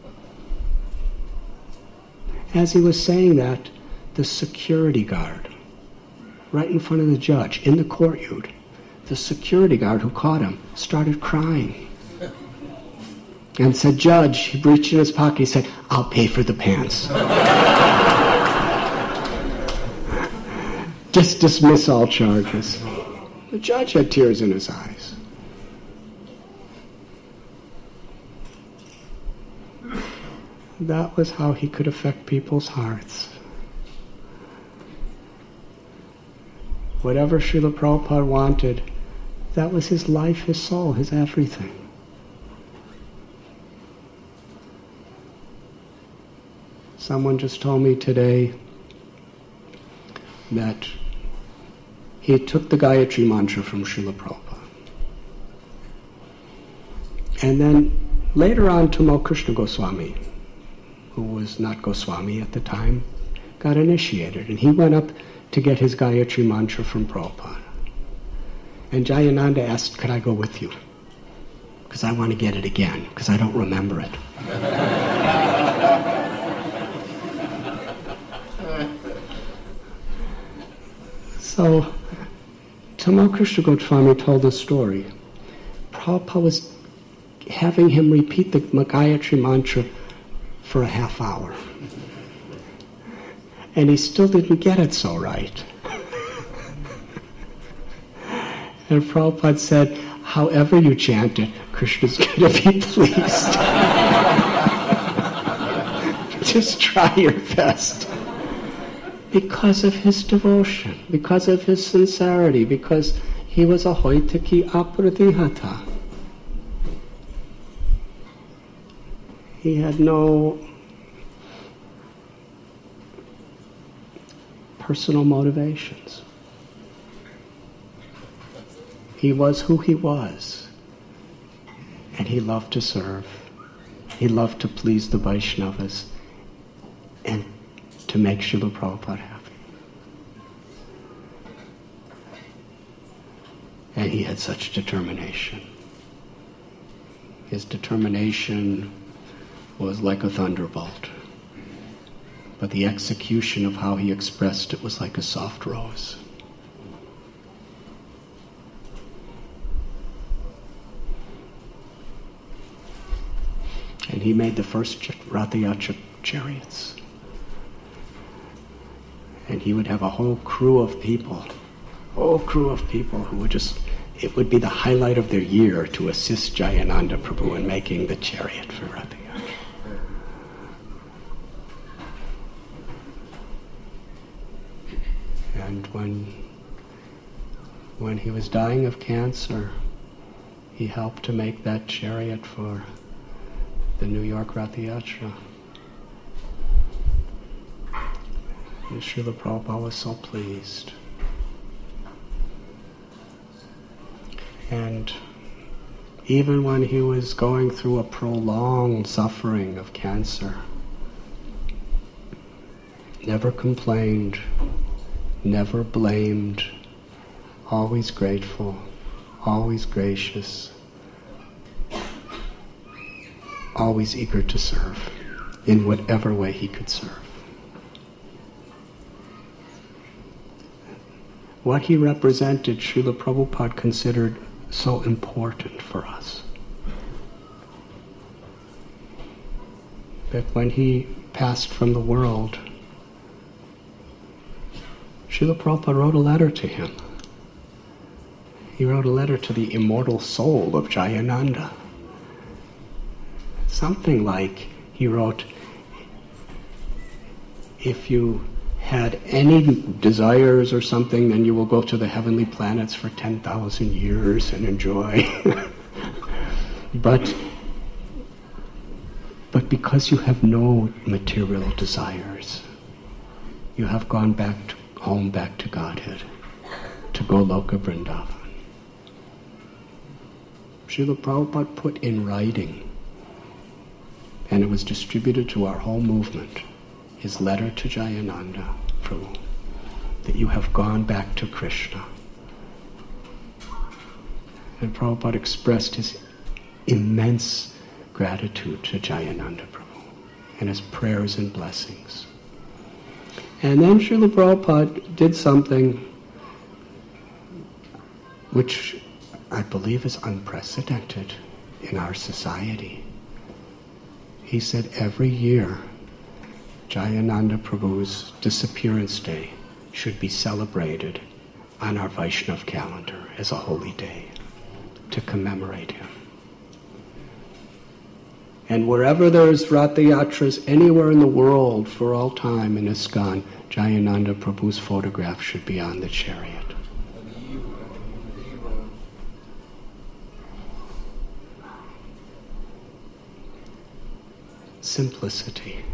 As he was saying that, the security guard, right in front of the judge, in the courtyard, the security guard who caught him started crying. And said, Judge, he reached in his pocket, he said, I'll pay for the pants. Just dismiss all charges. The judge had tears in his eyes. That was how he could affect people's hearts. Whatever Srila Prabhupada wanted, that was his life, his soul, his everything. Someone just told me today that he took the Gayatri mantra from Srila Prabhupada. And then later on, Tamal Krishna Goswami, who was not Goswami at the time, got initiated. And he went up to get his Gayatri mantra from Prabhupada. And Jayananda asked, could I go with you? Because I want to get it again, because I don't remember it. So, Tamal Krishna Goswami told a story. Prabhupada was having him repeat the Gayatri mantra for a half hour. And he still didn't get it so right. And Prabhupada said, however you chant it, Krishna's going to be pleased. Just try your best. Because of his devotion, because of his sincerity, because he was a hoitaki apradihata. He had no personal motivations. He was who he was, and he loved to serve. He loved to please the Vaishnavas and to make Srila Prabhupada happy. And he had such determination. His determination was like a thunderbolt, but the execution of how he expressed it was like a soft rose. And he made the first Ratha Yatra chariots. And he would have a whole crew of people who would just, it would be the highlight of their year to assist Jayananda Prabhu in making the chariot for Ratha Yatra. And when he was dying of cancer, he helped to make that chariot for the New York Ratha Yatra. And Srila Prabhupada was so pleased. And even when he was going through a prolonged suffering of cancer, never complained, never blamed, always grateful, always gracious, always eager to serve in whatever way he could serve. What he represented, Srila Prabhupada considered so important for us. That when he passed from the world, Srila Prabhupada wrote a letter to him. He wrote a letter to the immortal soul of Jayananda. Something like, he wrote, if you had any desires or something, then you will go to the heavenly planets for 10,000 years and enjoy. But because you have no material desires, you have gone back home, back to Godhead, to Goloka Vrindavan. Srila Prabhupada put in writing, and it was distributed to our whole movement, his letter to Jayananda Prabhu, that you have gone back to Krishna. And Prabhupada expressed his immense gratitude to Jayananda Prabhu and his prayers and blessings. And then Srila Prabhupada did something which I believe is unprecedented in our society. He said every year Jayananda Prabhu's disappearance day should be celebrated on our Vaishnav calendar as a holy day to commemorate him. And wherever there's Ratha Yatras anywhere in the world for all time in ISKCON, Jayananda Prabhu's photograph should be on the chariot. Simplicity.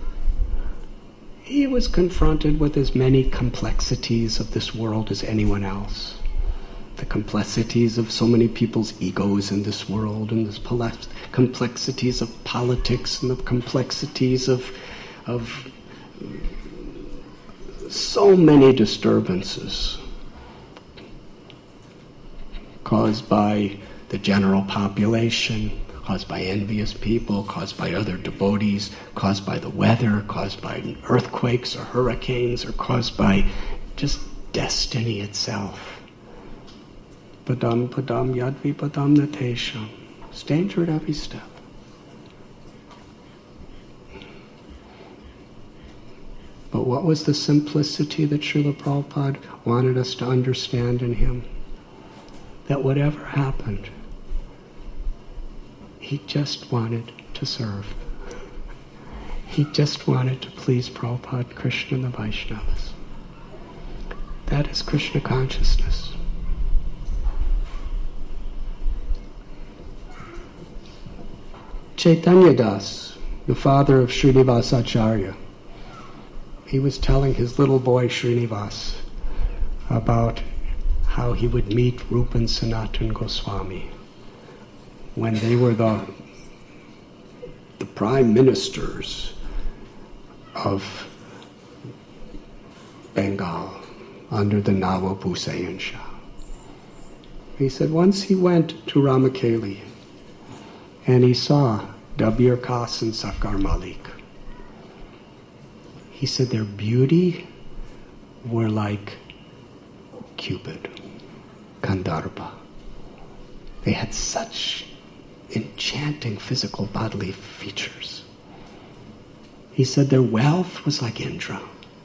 He was confronted with as many complexities of this world as anyone else. The complexities of so many people's egos in this world, and the complexities of politics, and the complexities of so many disturbances caused by the general population, caused by envious people, caused by other devotees, caused by the weather, caused by earthquakes or hurricanes, or caused by just destiny itself. Padam padam yadvi padam natesham. It's danger at every step. But what was the simplicity that Srila Prabhupada wanted us to understand in him? That whatever happened, he just wanted to serve. He just wanted to please Prabhupada, Krishna, and the Vaishnavas. That is Krishna consciousness. Chaitanya Das, the father of Srinivas Acharya, he was telling his little boy Srinivas about how he would meet Rupa and Sanatan Goswami when they were the prime ministers of Bengal under the Nawab Hussain Shah. He said once he went to Ramakeli and he saw Dabir Khas and Sakar Malik. He said their beauty were like Cupid, Gandharva. They had such enchanting physical bodily features. He said their wealth was like Indra.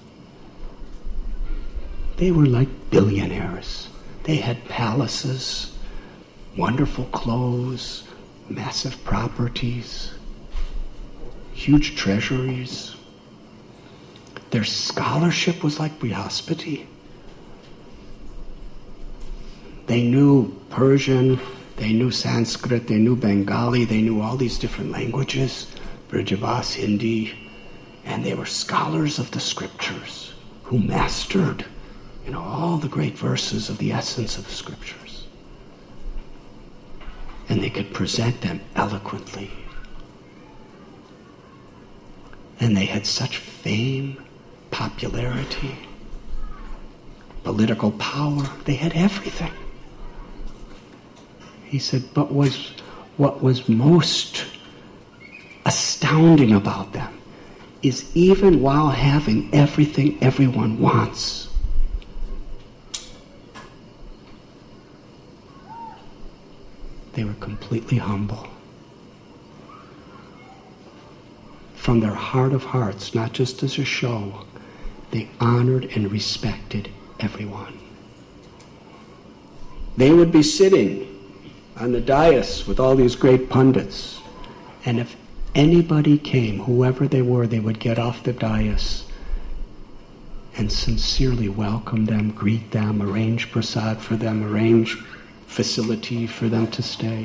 They were like billionaires. They had palaces, wonderful clothes, massive properties, huge treasuries. Their scholarship was like Brihaspati. They knew Persian, they knew Sanskrit, they knew Bengali, they knew all these different languages, Brajavas, Hindi, and they were scholars of the scriptures who mastered, all the great verses of the essence of the scriptures. And they could present them eloquently. And they had such fame, popularity. political power. They had everything. He said, but what was most astounding about them is even while having everything everyone wants, they were completely humble. From their heart of hearts, not just as a show, they honored and respected everyone. They would be sitting on the dais with all these great pundits, and if anybody came, whoever they were, they would get off the dais and sincerely welcome them, greet them, arrange prasad for them, arrange facility for them to stay.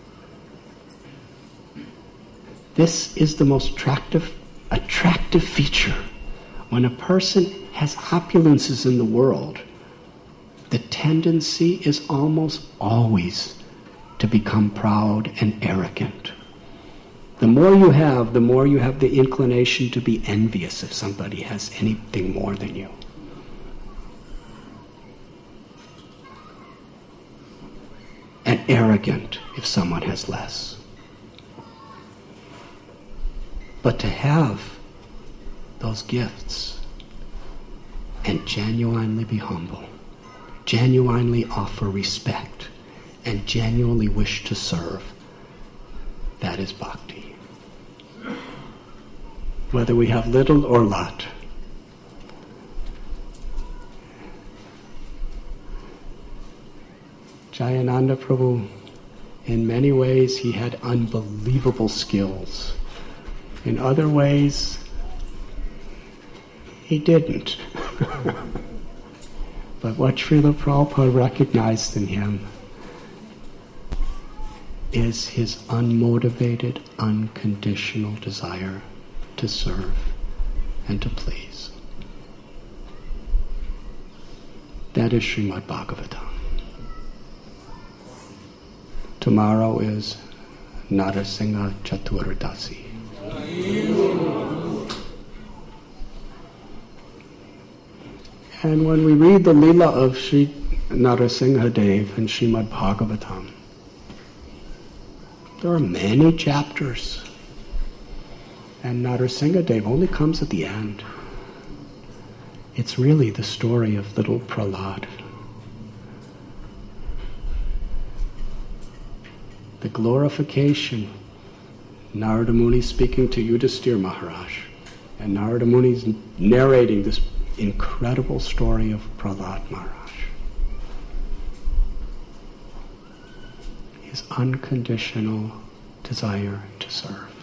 This is the most attractive feature. When a person has opulences in the world, the tendency is almost always to become proud and arrogant. The more you have the inclination to be envious if somebody has anything more than you. And arrogant if someone has less. But to have those gifts and genuinely be humble, genuinely offer respect, and genuinely wish to serve, that is bhakti. Whether we have little or lot. Jayananda Prabhu, in many ways, he had unbelievable skills. In other ways, he didn't. But what Srila Prabhupada recognized in him is his unmotivated, unconditional desire to serve and to please. That is Srimad Bhagavatam. Tomorrow is Narasingha Chaturdasi. And when we read the Leela of Sri Narasingha Dev in Srimad Bhagavatam, there are many chapters, and Narasingha Dev only comes at the end. It's really the story of little Prahlad. The glorification, Narada Muni speaking to Yudhisthira Maharaj, and Narada Muni's narrating this incredible story of Prahlad Maharaj. His unconditional desire to serve.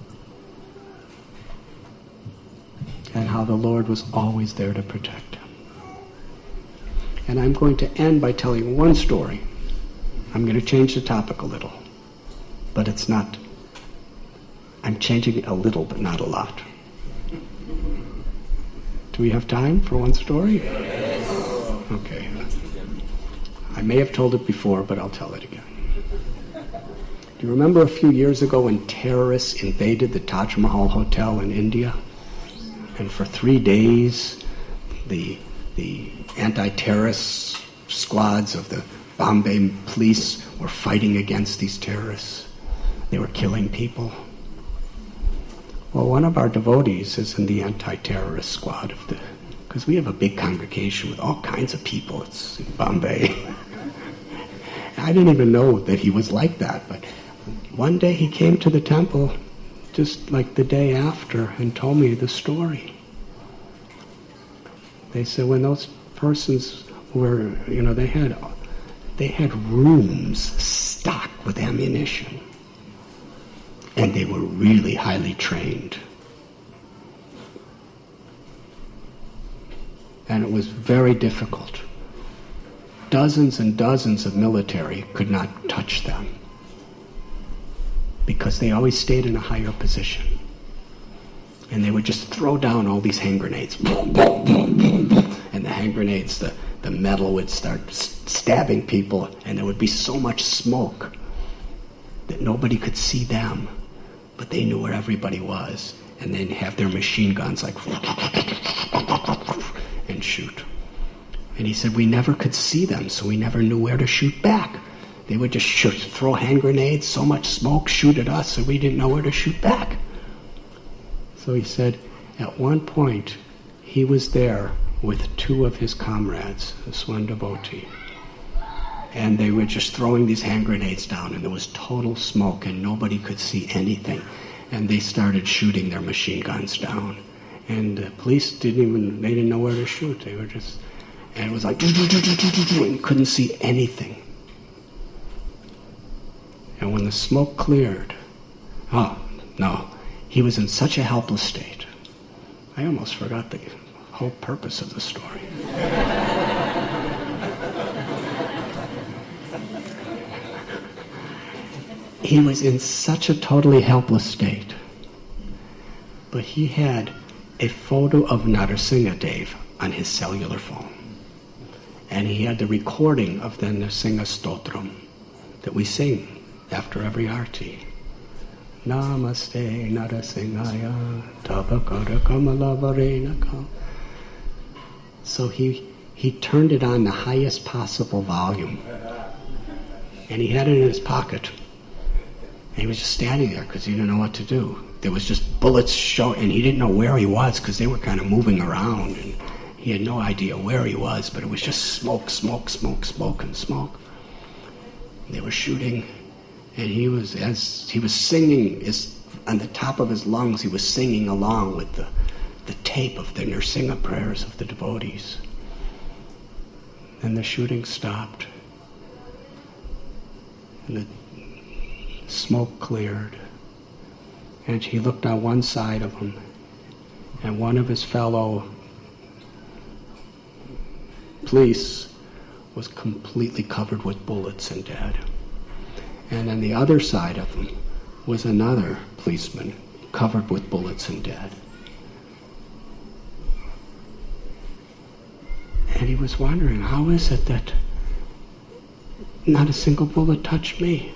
And how the Lord was always there to protect him. And I'm going to end by telling one story. I'm going to change the topic a little. But it's not, I'm changing it a little, but not a lot. Do we have time for one story? Okay. I may have told it before, but I'll tell it again. Do you remember a few years ago when terrorists invaded the Taj Mahal Hotel in India? And for 3 days, the anti-terrorist squads of the Bombay police were fighting against these terrorists. They were killing people. Well, one of our devotees is in the anti-terrorist squad because we have a big congregation with all kinds of people. It's in Bombay. I didn't even know that he was like that, but one day he came to the temple just like the day after and told me the story. They said when those persons were, they had rooms stocked with ammunition. And they were really highly trained. And it was very difficult. Dozens and dozens of military could not touch them because they always stayed in a higher position. And they would just throw down all these hand grenades. And the hand grenades, the metal would start stabbing people, and there would be so much smoke that nobody could see them. But they knew where everybody was, and they'd have their machine guns and shoot. And he said, we never could see them, so we never knew where to shoot back. They would just throw hand grenades, so much smoke, shoot at us, and we didn't know where to shoot back. So he said, at one point, he was there with two of his comrades, this one devotee. And they were just throwing these hand grenades down, and there was total smoke, and nobody could see anything. And they started shooting their machine guns down. And the police they didn't know where to shoot. They were just, and it was like, and couldn't see anything. And when the smoke cleared, oh, no, he was in such a helpless state. I almost forgot the whole purpose of the story. He was in such a totally helpless state. But he had a photo of Narasimhadev on his cellular phone. And he had the recording of the Narasimha Stotram that we sing after every arti. Namaste Narasimhaya Tabakara Kamalavarena. So he turned it on the highest possible volume. And he had it in his pocket. And he was just standing there because he didn't know what to do. There was just bullets showing, and he didn't know where he was because they were kind of moving around, and he had no idea where he was, but it was just smoke, smoke, smoke, smoke, and smoke. They were shooting, and he was, as he was singing, on the top of his lungs, he was singing along with the tape of the Narasimha prayers of the devotees. And the shooting stopped, and the smoke cleared. And he looked on one side of him, and one of his fellow police was completely covered with bullets and dead. And on the other side of him was another policeman covered with bullets and dead. And he was wondering, how is it that not a single bullet touched me?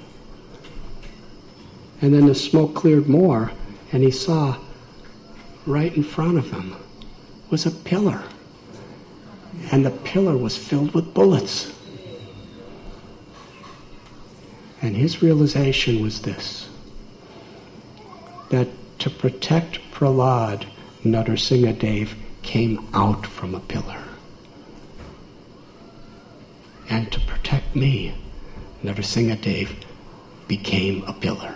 And then the smoke cleared more, and he saw right in front of him was a pillar. And the pillar was filled with bullets. And his realization was this, that to protect Prahlad, Narasimhadev came out from a pillar. And to protect me, Narasimhadev became a pillar.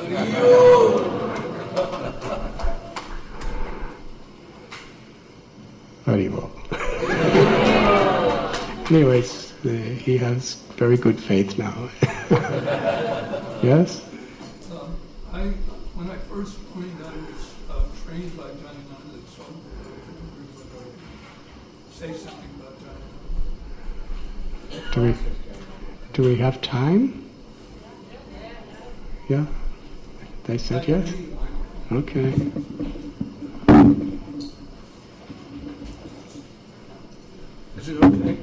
Haribol. Anyways, he has very good faith now. Yes? When I first joined, I was trained by Johnny Nanda, so say something about Johnny. Do we have time? Yeah? They said yes? Okay. Is it okay?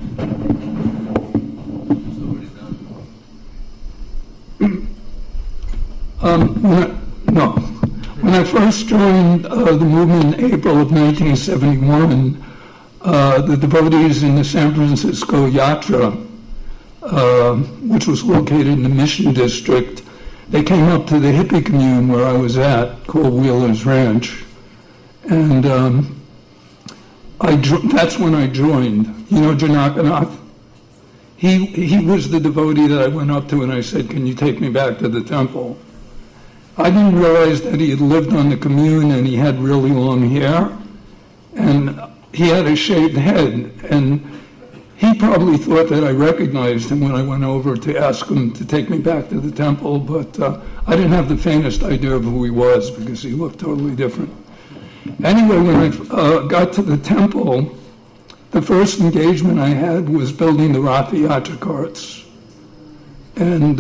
When I first joined the movement in April of 1971, the devotees in the San Francisco Yatra, which was located in the Mission District, they came up to the hippie commune where I was at, called Wheeler's Ranch, and that's when I joined. You know Janakanath? He was the devotee that I went up to and I said, can you take me back to the temple? I didn't realize that he had lived on the commune and he had really long hair, and he had a shaved head, and he probably thought that I recognized him when I went over to ask him to take me back to the temple, but I didn't have the faintest idea of who he was because he looked totally different. Anyway, when I got to the temple, the first engagement I had was building the Rath Yatra carts. And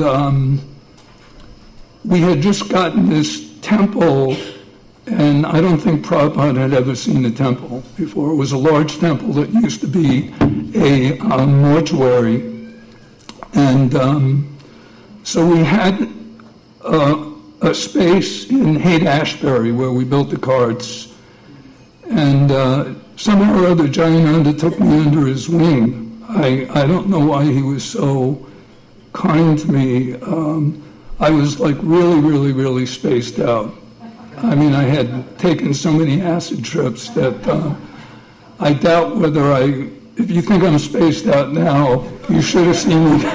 we had just gotten this temple, and I don't think Prabhupada had ever seen the temple before. It was a large temple that used to be a mortuary. And so we had a space in Haight-Ashbury where we built the carts. And somehow or other, Jayananda took me under his wing. I don't know why he was so kind to me. I was like really, really, really spaced out. I mean, I had taken so many acid trips that I doubt whether if you think I'm spaced out now, you should have seen me.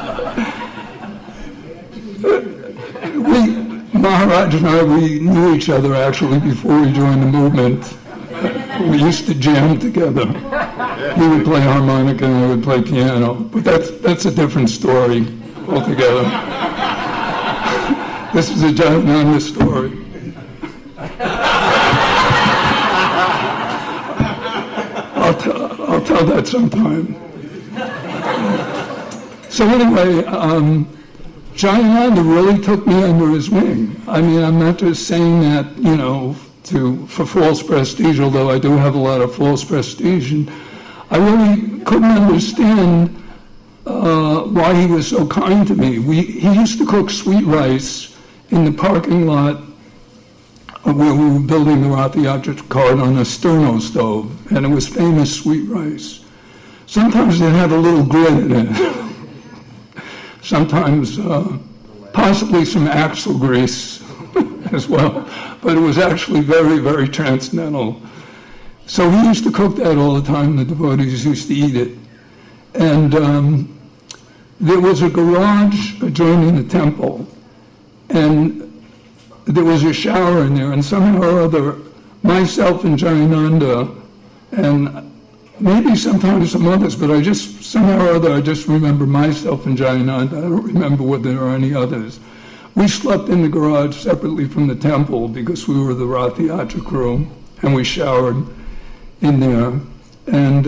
Maharaj and I, we knew each other actually before we joined the movement. We used to jam together. He would play harmonica and I would play piano. But that's a different story altogether. This is a Jayananda story. I'll tell that sometime. So anyway, Jayananda really took me under his wing. I mean, I'm not just saying that, for false prestige, although I do have a lot of false prestige. And I really couldn't understand why he was so kind to me. He used to cook sweet rice in the parking lot where we were building the Rath Yatra cart on a sterno stove, and it was famous sweet rice. Sometimes it had a little grit in it. Sometimes possibly some axle grease as well, but it was actually very, very transcendental. So he used to cook that all the time. The devotees used to eat it. And there was a garage adjoining the temple, and there was a shower in there, and somehow or other, myself and Jayananda, and maybe sometimes some others, but somehow or other, I just remember myself and Jayananda. I don't remember whether there are any others. We slept in the garage separately from the temple because we were the Rath Yatra crew, and we showered in there. And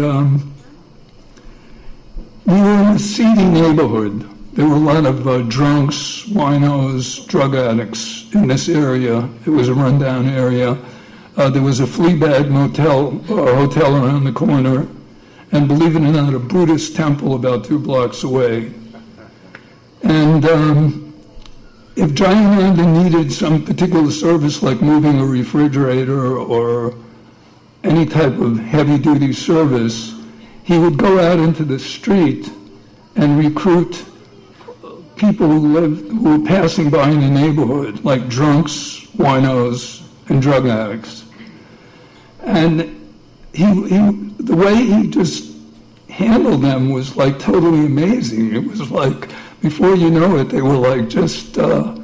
we were in a seedy neighborhood. There were a lot of drunks, winos, drug addicts in this area. It was a rundown area. There was a Fleabag hotel around the corner, and believe it or not, a Buddhist temple about 2 blocks away. And if Jayananda needed some particular service, like moving a refrigerator or any type of heavy-duty service, he would go out into the street and recruit people who were passing by in the neighborhood, like drunks, winos, and drug addicts. And the way he just handled them was like totally amazing. It was like, before you know it, they were like just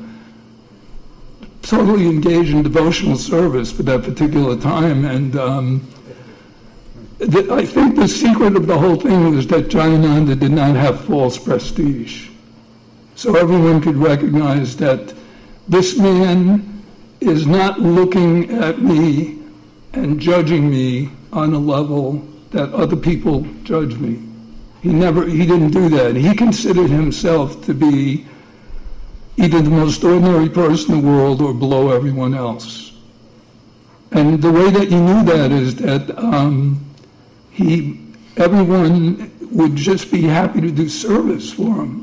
totally engaged in devotional service for that particular time. And I think the secret of the whole thing was that Jayananda did not have false prestige. So everyone could recognize that this man is not looking at me and judging me on a level that other people judge me. He didn't do that. He considered himself to be either the most ordinary person in the world or below everyone else. And the way that you knew that is that everyone would just be happy to do service for him.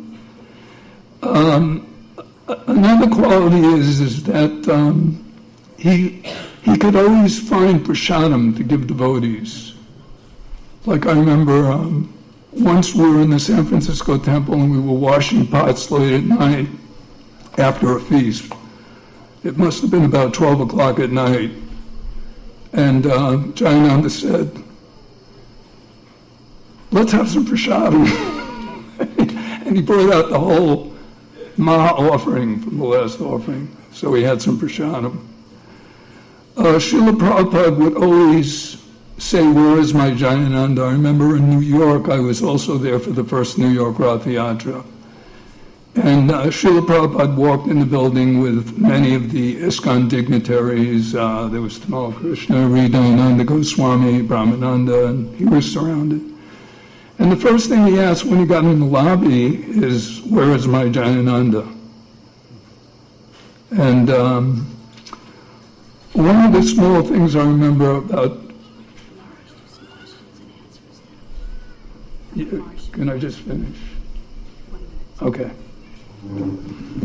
Another quality is that he could always find prasadam to give devotees. Like I remember once we were in the San Francisco temple and we were washing pots late at night after a feast. It must have been about 12 o'clock at night. And Jayananda said, "Let's have some prasadam." And he brought out the whole Maha offering from the last offering. So we had some prasadam. Srila Prabhupada would always say, "Where is my Jayananda?" I remember in New York, I was also there for the first New York Rath Yatra. And Srila Prabhupada walked in the building with many of the ISKCON dignitaries. There was Tamal Krishna, Hridayananda Goswami, Brahmananda, and he was surrounded. And the first thing he asked when he got in the lobby is, "Where is my Jayananda?" And one of the small things I remember about... Can I just finish? Okay.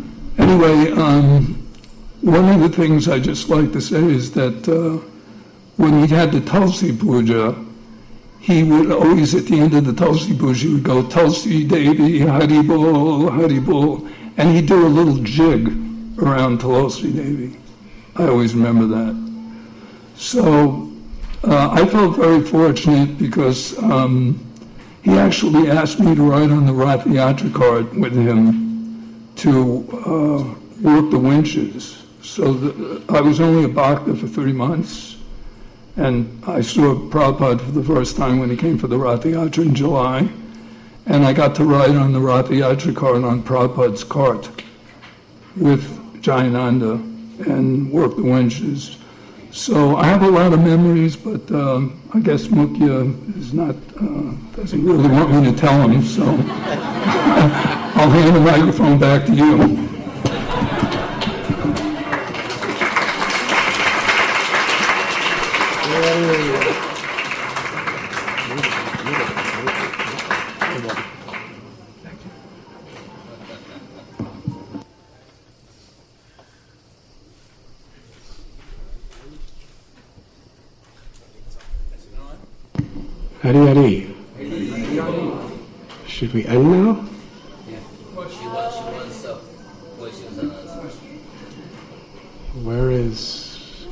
Anyway, one of the things I just like to say is that when we had the Tulsi Puja, he would always, at the end of the Tulsi Puja, he would go, Tulsi Devi, Haribol, Haribol, and he'd do a little jig around Tulsi Devi. I always remember that. So I felt very fortunate because he actually asked me to ride on the Rath Yatra cart with him to work the winches. So I was only a bhakta for 3 months, and I saw Prabhupada for the first time when he came for the Rath Yatra in July, and I got to ride on the Rath Yatra cart on Prabhupada's cart with Jayananda and work the winches. So I have a lot of memories, but I guess Mukhya is not, doesn't really want me to tell him, so I'll hand the microphone back to you. Hari Hari. Should we end now? Where is...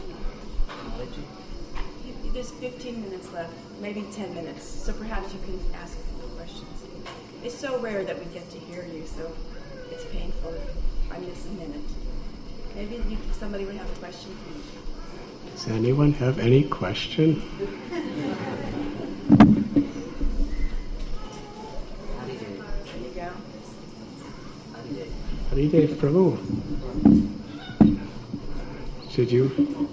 There's 15 minutes left, maybe 10 minutes, so perhaps you can ask a couple questions. It's so rare that we get to hear you, so it's painful if I miss a minute. Maybe somebody would have a question for you. Does anyone have any question? Haridev Prabhu. Did you?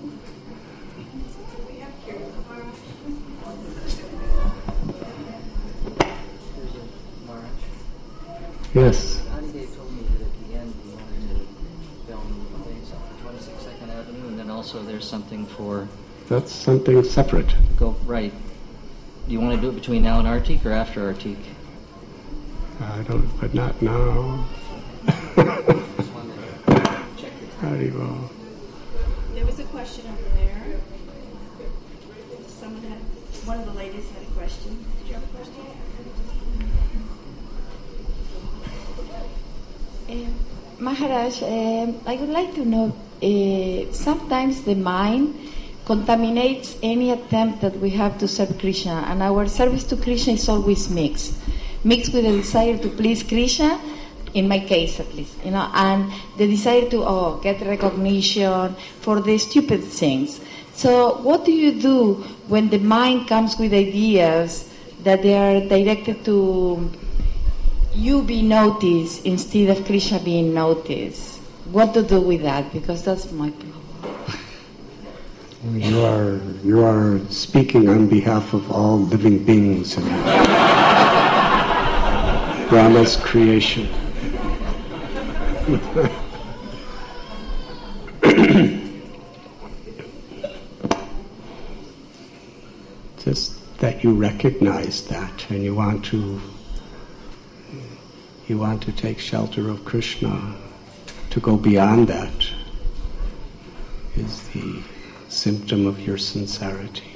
Yes. Haridev told me that at the end he wanted to film things on 22nd Avenue, and then also there's something for... That's something separate. Go, right. Do you want to do it between now and Artik or after Artik? I don't, but not now. Very well. There was a question over there. Someone had, one of the ladies had a question. Did you have a question? Maharaj, I would like to know, sometimes the mind contaminates any attempt that we have to serve Krishna, and our service to Krishna is always mixed with the desire to please Krishna, in my case at least, and the desire to get recognition for the stupid things. So what do you do when the mind comes with ideas that they are directed to you be noticed instead of Krishna being noticed? What to do with that? Because that's my problem. You are speaking on behalf of all living beings in Brahma's creation. Just that you recognize that, and you want to take shelter of Krishna. To go beyond that is the symptom of your sincerity.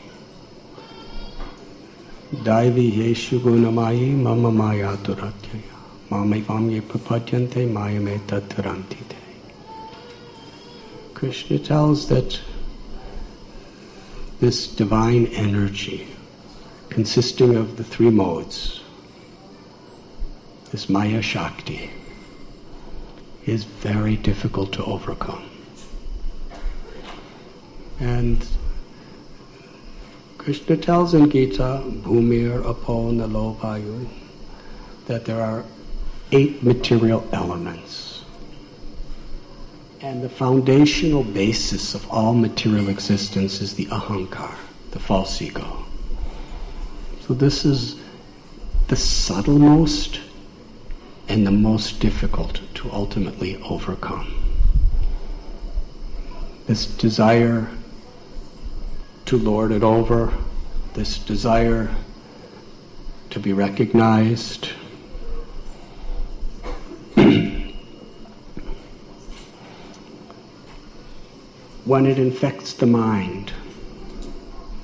Daivi yeshu gunamayi mama maya duratyaya mamavam ye prapadyante mayame tatarantite. Krishna tells that this divine energy, consisting of the three modes, this Maya Shakti, is very difficult to overcome. And Krishna tells in Gita, Bhumir Apo Nalo Vayu, that there are 8 material elements. And the foundational basis of all material existence is the ahankar, the false ego. So this is the subtlemost and the most difficult to ultimately overcome. This desire to lord it over, this desire to be recognized. When it infects the mind,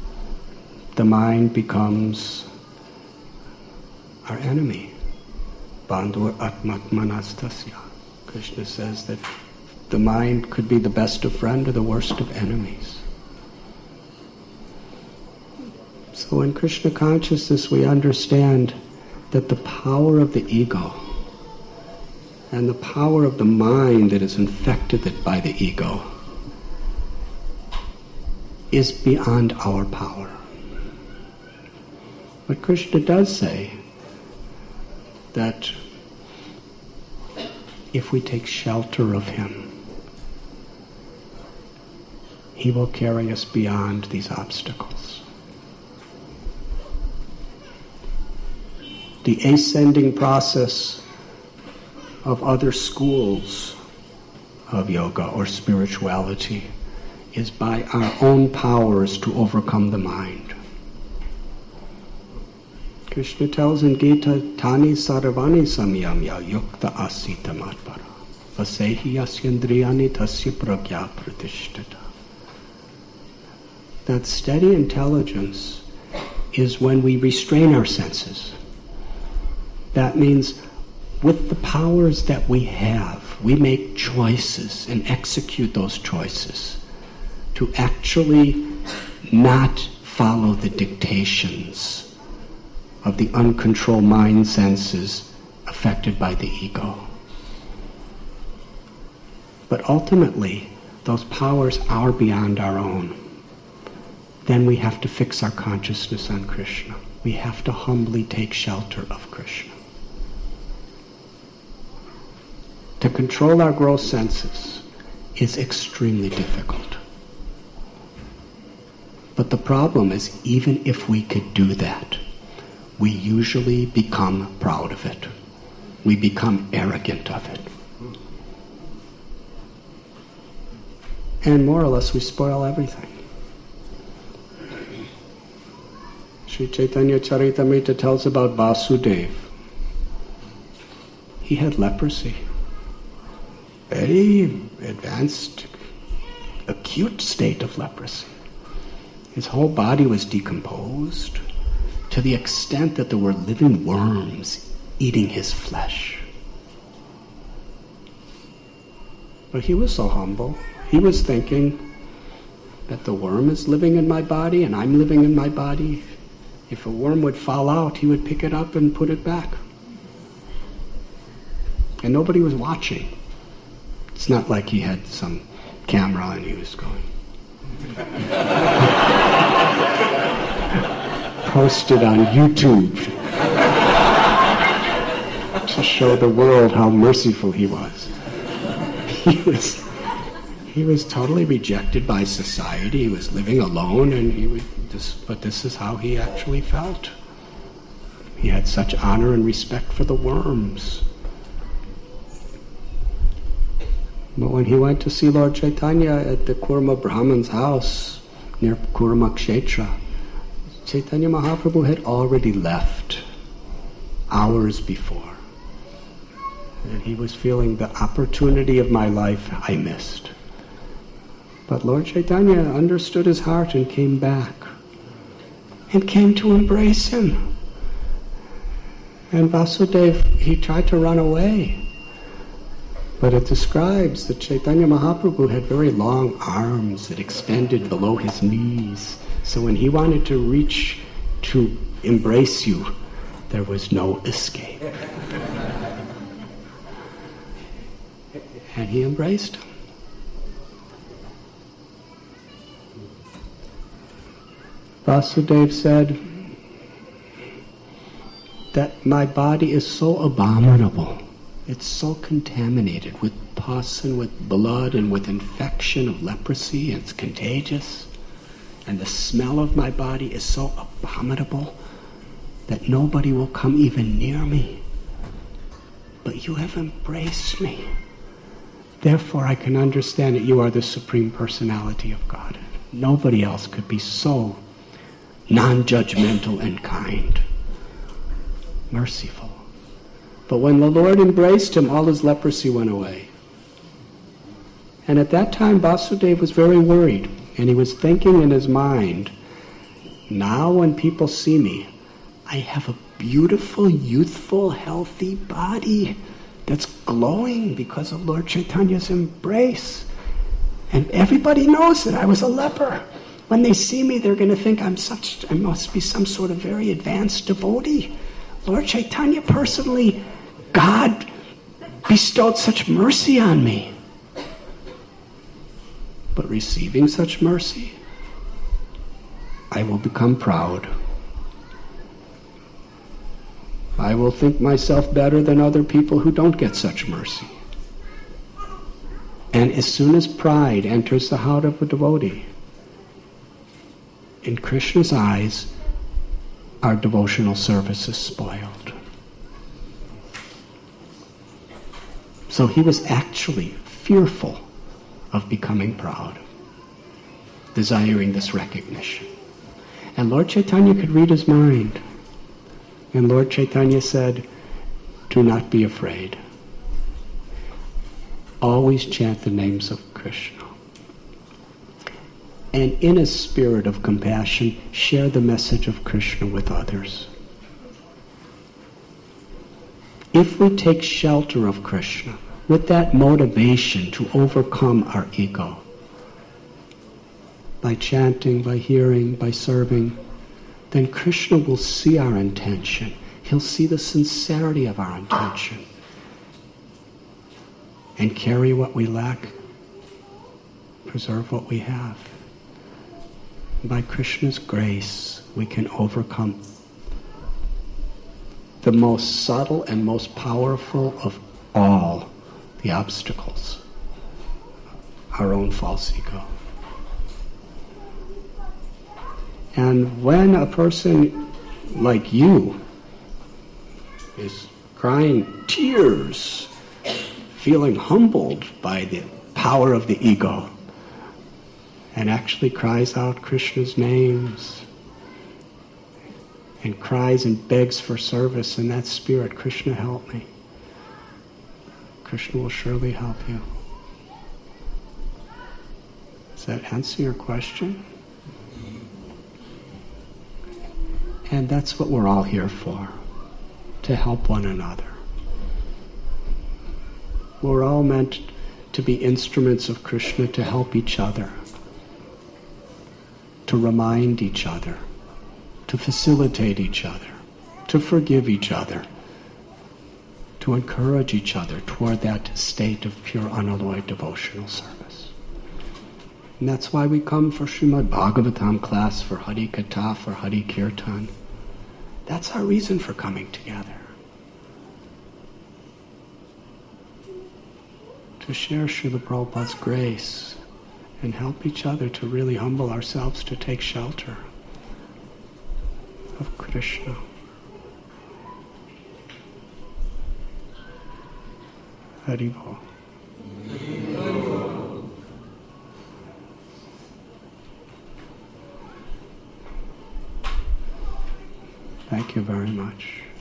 the mind becomes our enemy. Bandhur atmatmanastasya. Krishna says that the mind could be the best of friend or the worst of enemies. So in Krishna consciousness we understand that the power of the ego and the power of the mind that is infected by the ego is beyond our power. But Krishna does say that if we take shelter of him, he will carry us beyond these obstacles. The ascending process of other schools of yoga or spirituality is by our own powers to overcome the mind. Krishna tells in Gita, Tani sarvani samyamya yukta asita matpara vasehi yasyandriyani tasya pragya pratishtata. That steady intelligence is when we restrain our senses. That means with the powers that we have, we make choices and execute those choices to actually not follow the dictations of the uncontrolled mind senses affected by the ego. But ultimately, those powers are beyond our own. Then we have to fix our consciousness on Krishna. We have to humbly take shelter of Krishna. To control our gross senses is extremely difficult. But the problem is, even if we could do that, we usually become proud of it. We become arrogant of it. And more or less we spoil everything. Sri Chaitanya Charitamrita tells about Vasudeva. He had leprosy. Very advanced, acute state of leprosy. His whole body was decomposed to the extent that there were living worms eating his flesh. But he was so humble. He was thinking that the worm is living in my body and I'm living in my body. If a worm would fall out, he would pick it up and put it back. And nobody was watching. It's not like he had some camera and he was going. Posted on YouTube to show the world how merciful he was. He was totally rejected by society. He was living alone, and but this is how he actually felt. He had such honor and respect for the worms. But when he went to see Lord Chaitanya at the Kurma Brahman's house near Kurma Kshetra, Chaitanya Mahaprabhu had already left hours before. And he was feeling the opportunity of my life I missed. But Lord Chaitanya understood his heart and came back and came to embrace him. And Vasudeva, he tried to run away. But it describes that Chaitanya Mahaprabhu had very long arms that extended below his knees. So when he wanted to reach to embrace you, there was no escape. And he embraced him. Vasudeva said that my body is so abominable. It's so contaminated with pus and with blood and with infection of leprosy. It's contagious. And the smell of my body is so abominable that nobody will come even near me. But you have embraced me. Therefore I can understand that you are the Supreme Personality of God. Nobody else could be so non-judgmental and kind, merciful. But when the Lord embraced him, all his leprosy went away. And at that time, Vasudeva was very worried, and he was thinking in his mind now when people see me, I have a beautiful, youthful, healthy body that's glowing because of Lord Chaitanya's embrace. And everybody knows that I was a leper. When they see me, they're going to think I must be some sort of very advanced devotee. Lord Chaitanya personally, God bestowed such mercy on me. But receiving such mercy, I will become proud. I will think myself better than other people who don't get such mercy. And as soon as pride enters the heart of a devotee, in Krishna's eyes, our devotional service is spoiled. So he was actually fearful of becoming proud, desiring this recognition. And Lord Chaitanya could read his mind. And Lord Chaitanya said, do not be afraid. Always chant the names of Krishna. And in a spirit of compassion, share the message of Krishna with others. If we take shelter of Krishna with that motivation to overcome our ego, by chanting, by hearing, by serving, then Krishna will see our intention. He'll see the sincerity of our intention and carry what we lack, preserve what we have. By Krishna's grace, we can overcome the most subtle and most powerful of all the obstacles, our own false ego. And when a person like you is crying tears, feeling humbled by the power of the ego, and actually cries out Krishna's names, and cries and begs for service in that spirit, Krishna help me, Krishna will surely help you. Does that answer your question? And that's what we're all here for, to help one another. We're all meant to be instruments of Krishna to help each other, to remind each other, to facilitate each other, to forgive each other, to encourage each other toward that state of pure unalloyed devotional service. And that's why we come for Srimad Bhagavatam class, for Hari Katha, for Hari Kirtan. That's our reason for coming together. To share Srila Prabhupada's grace and help each other to really humble ourselves to take shelter of Krishna. Haribol. Thank you very much.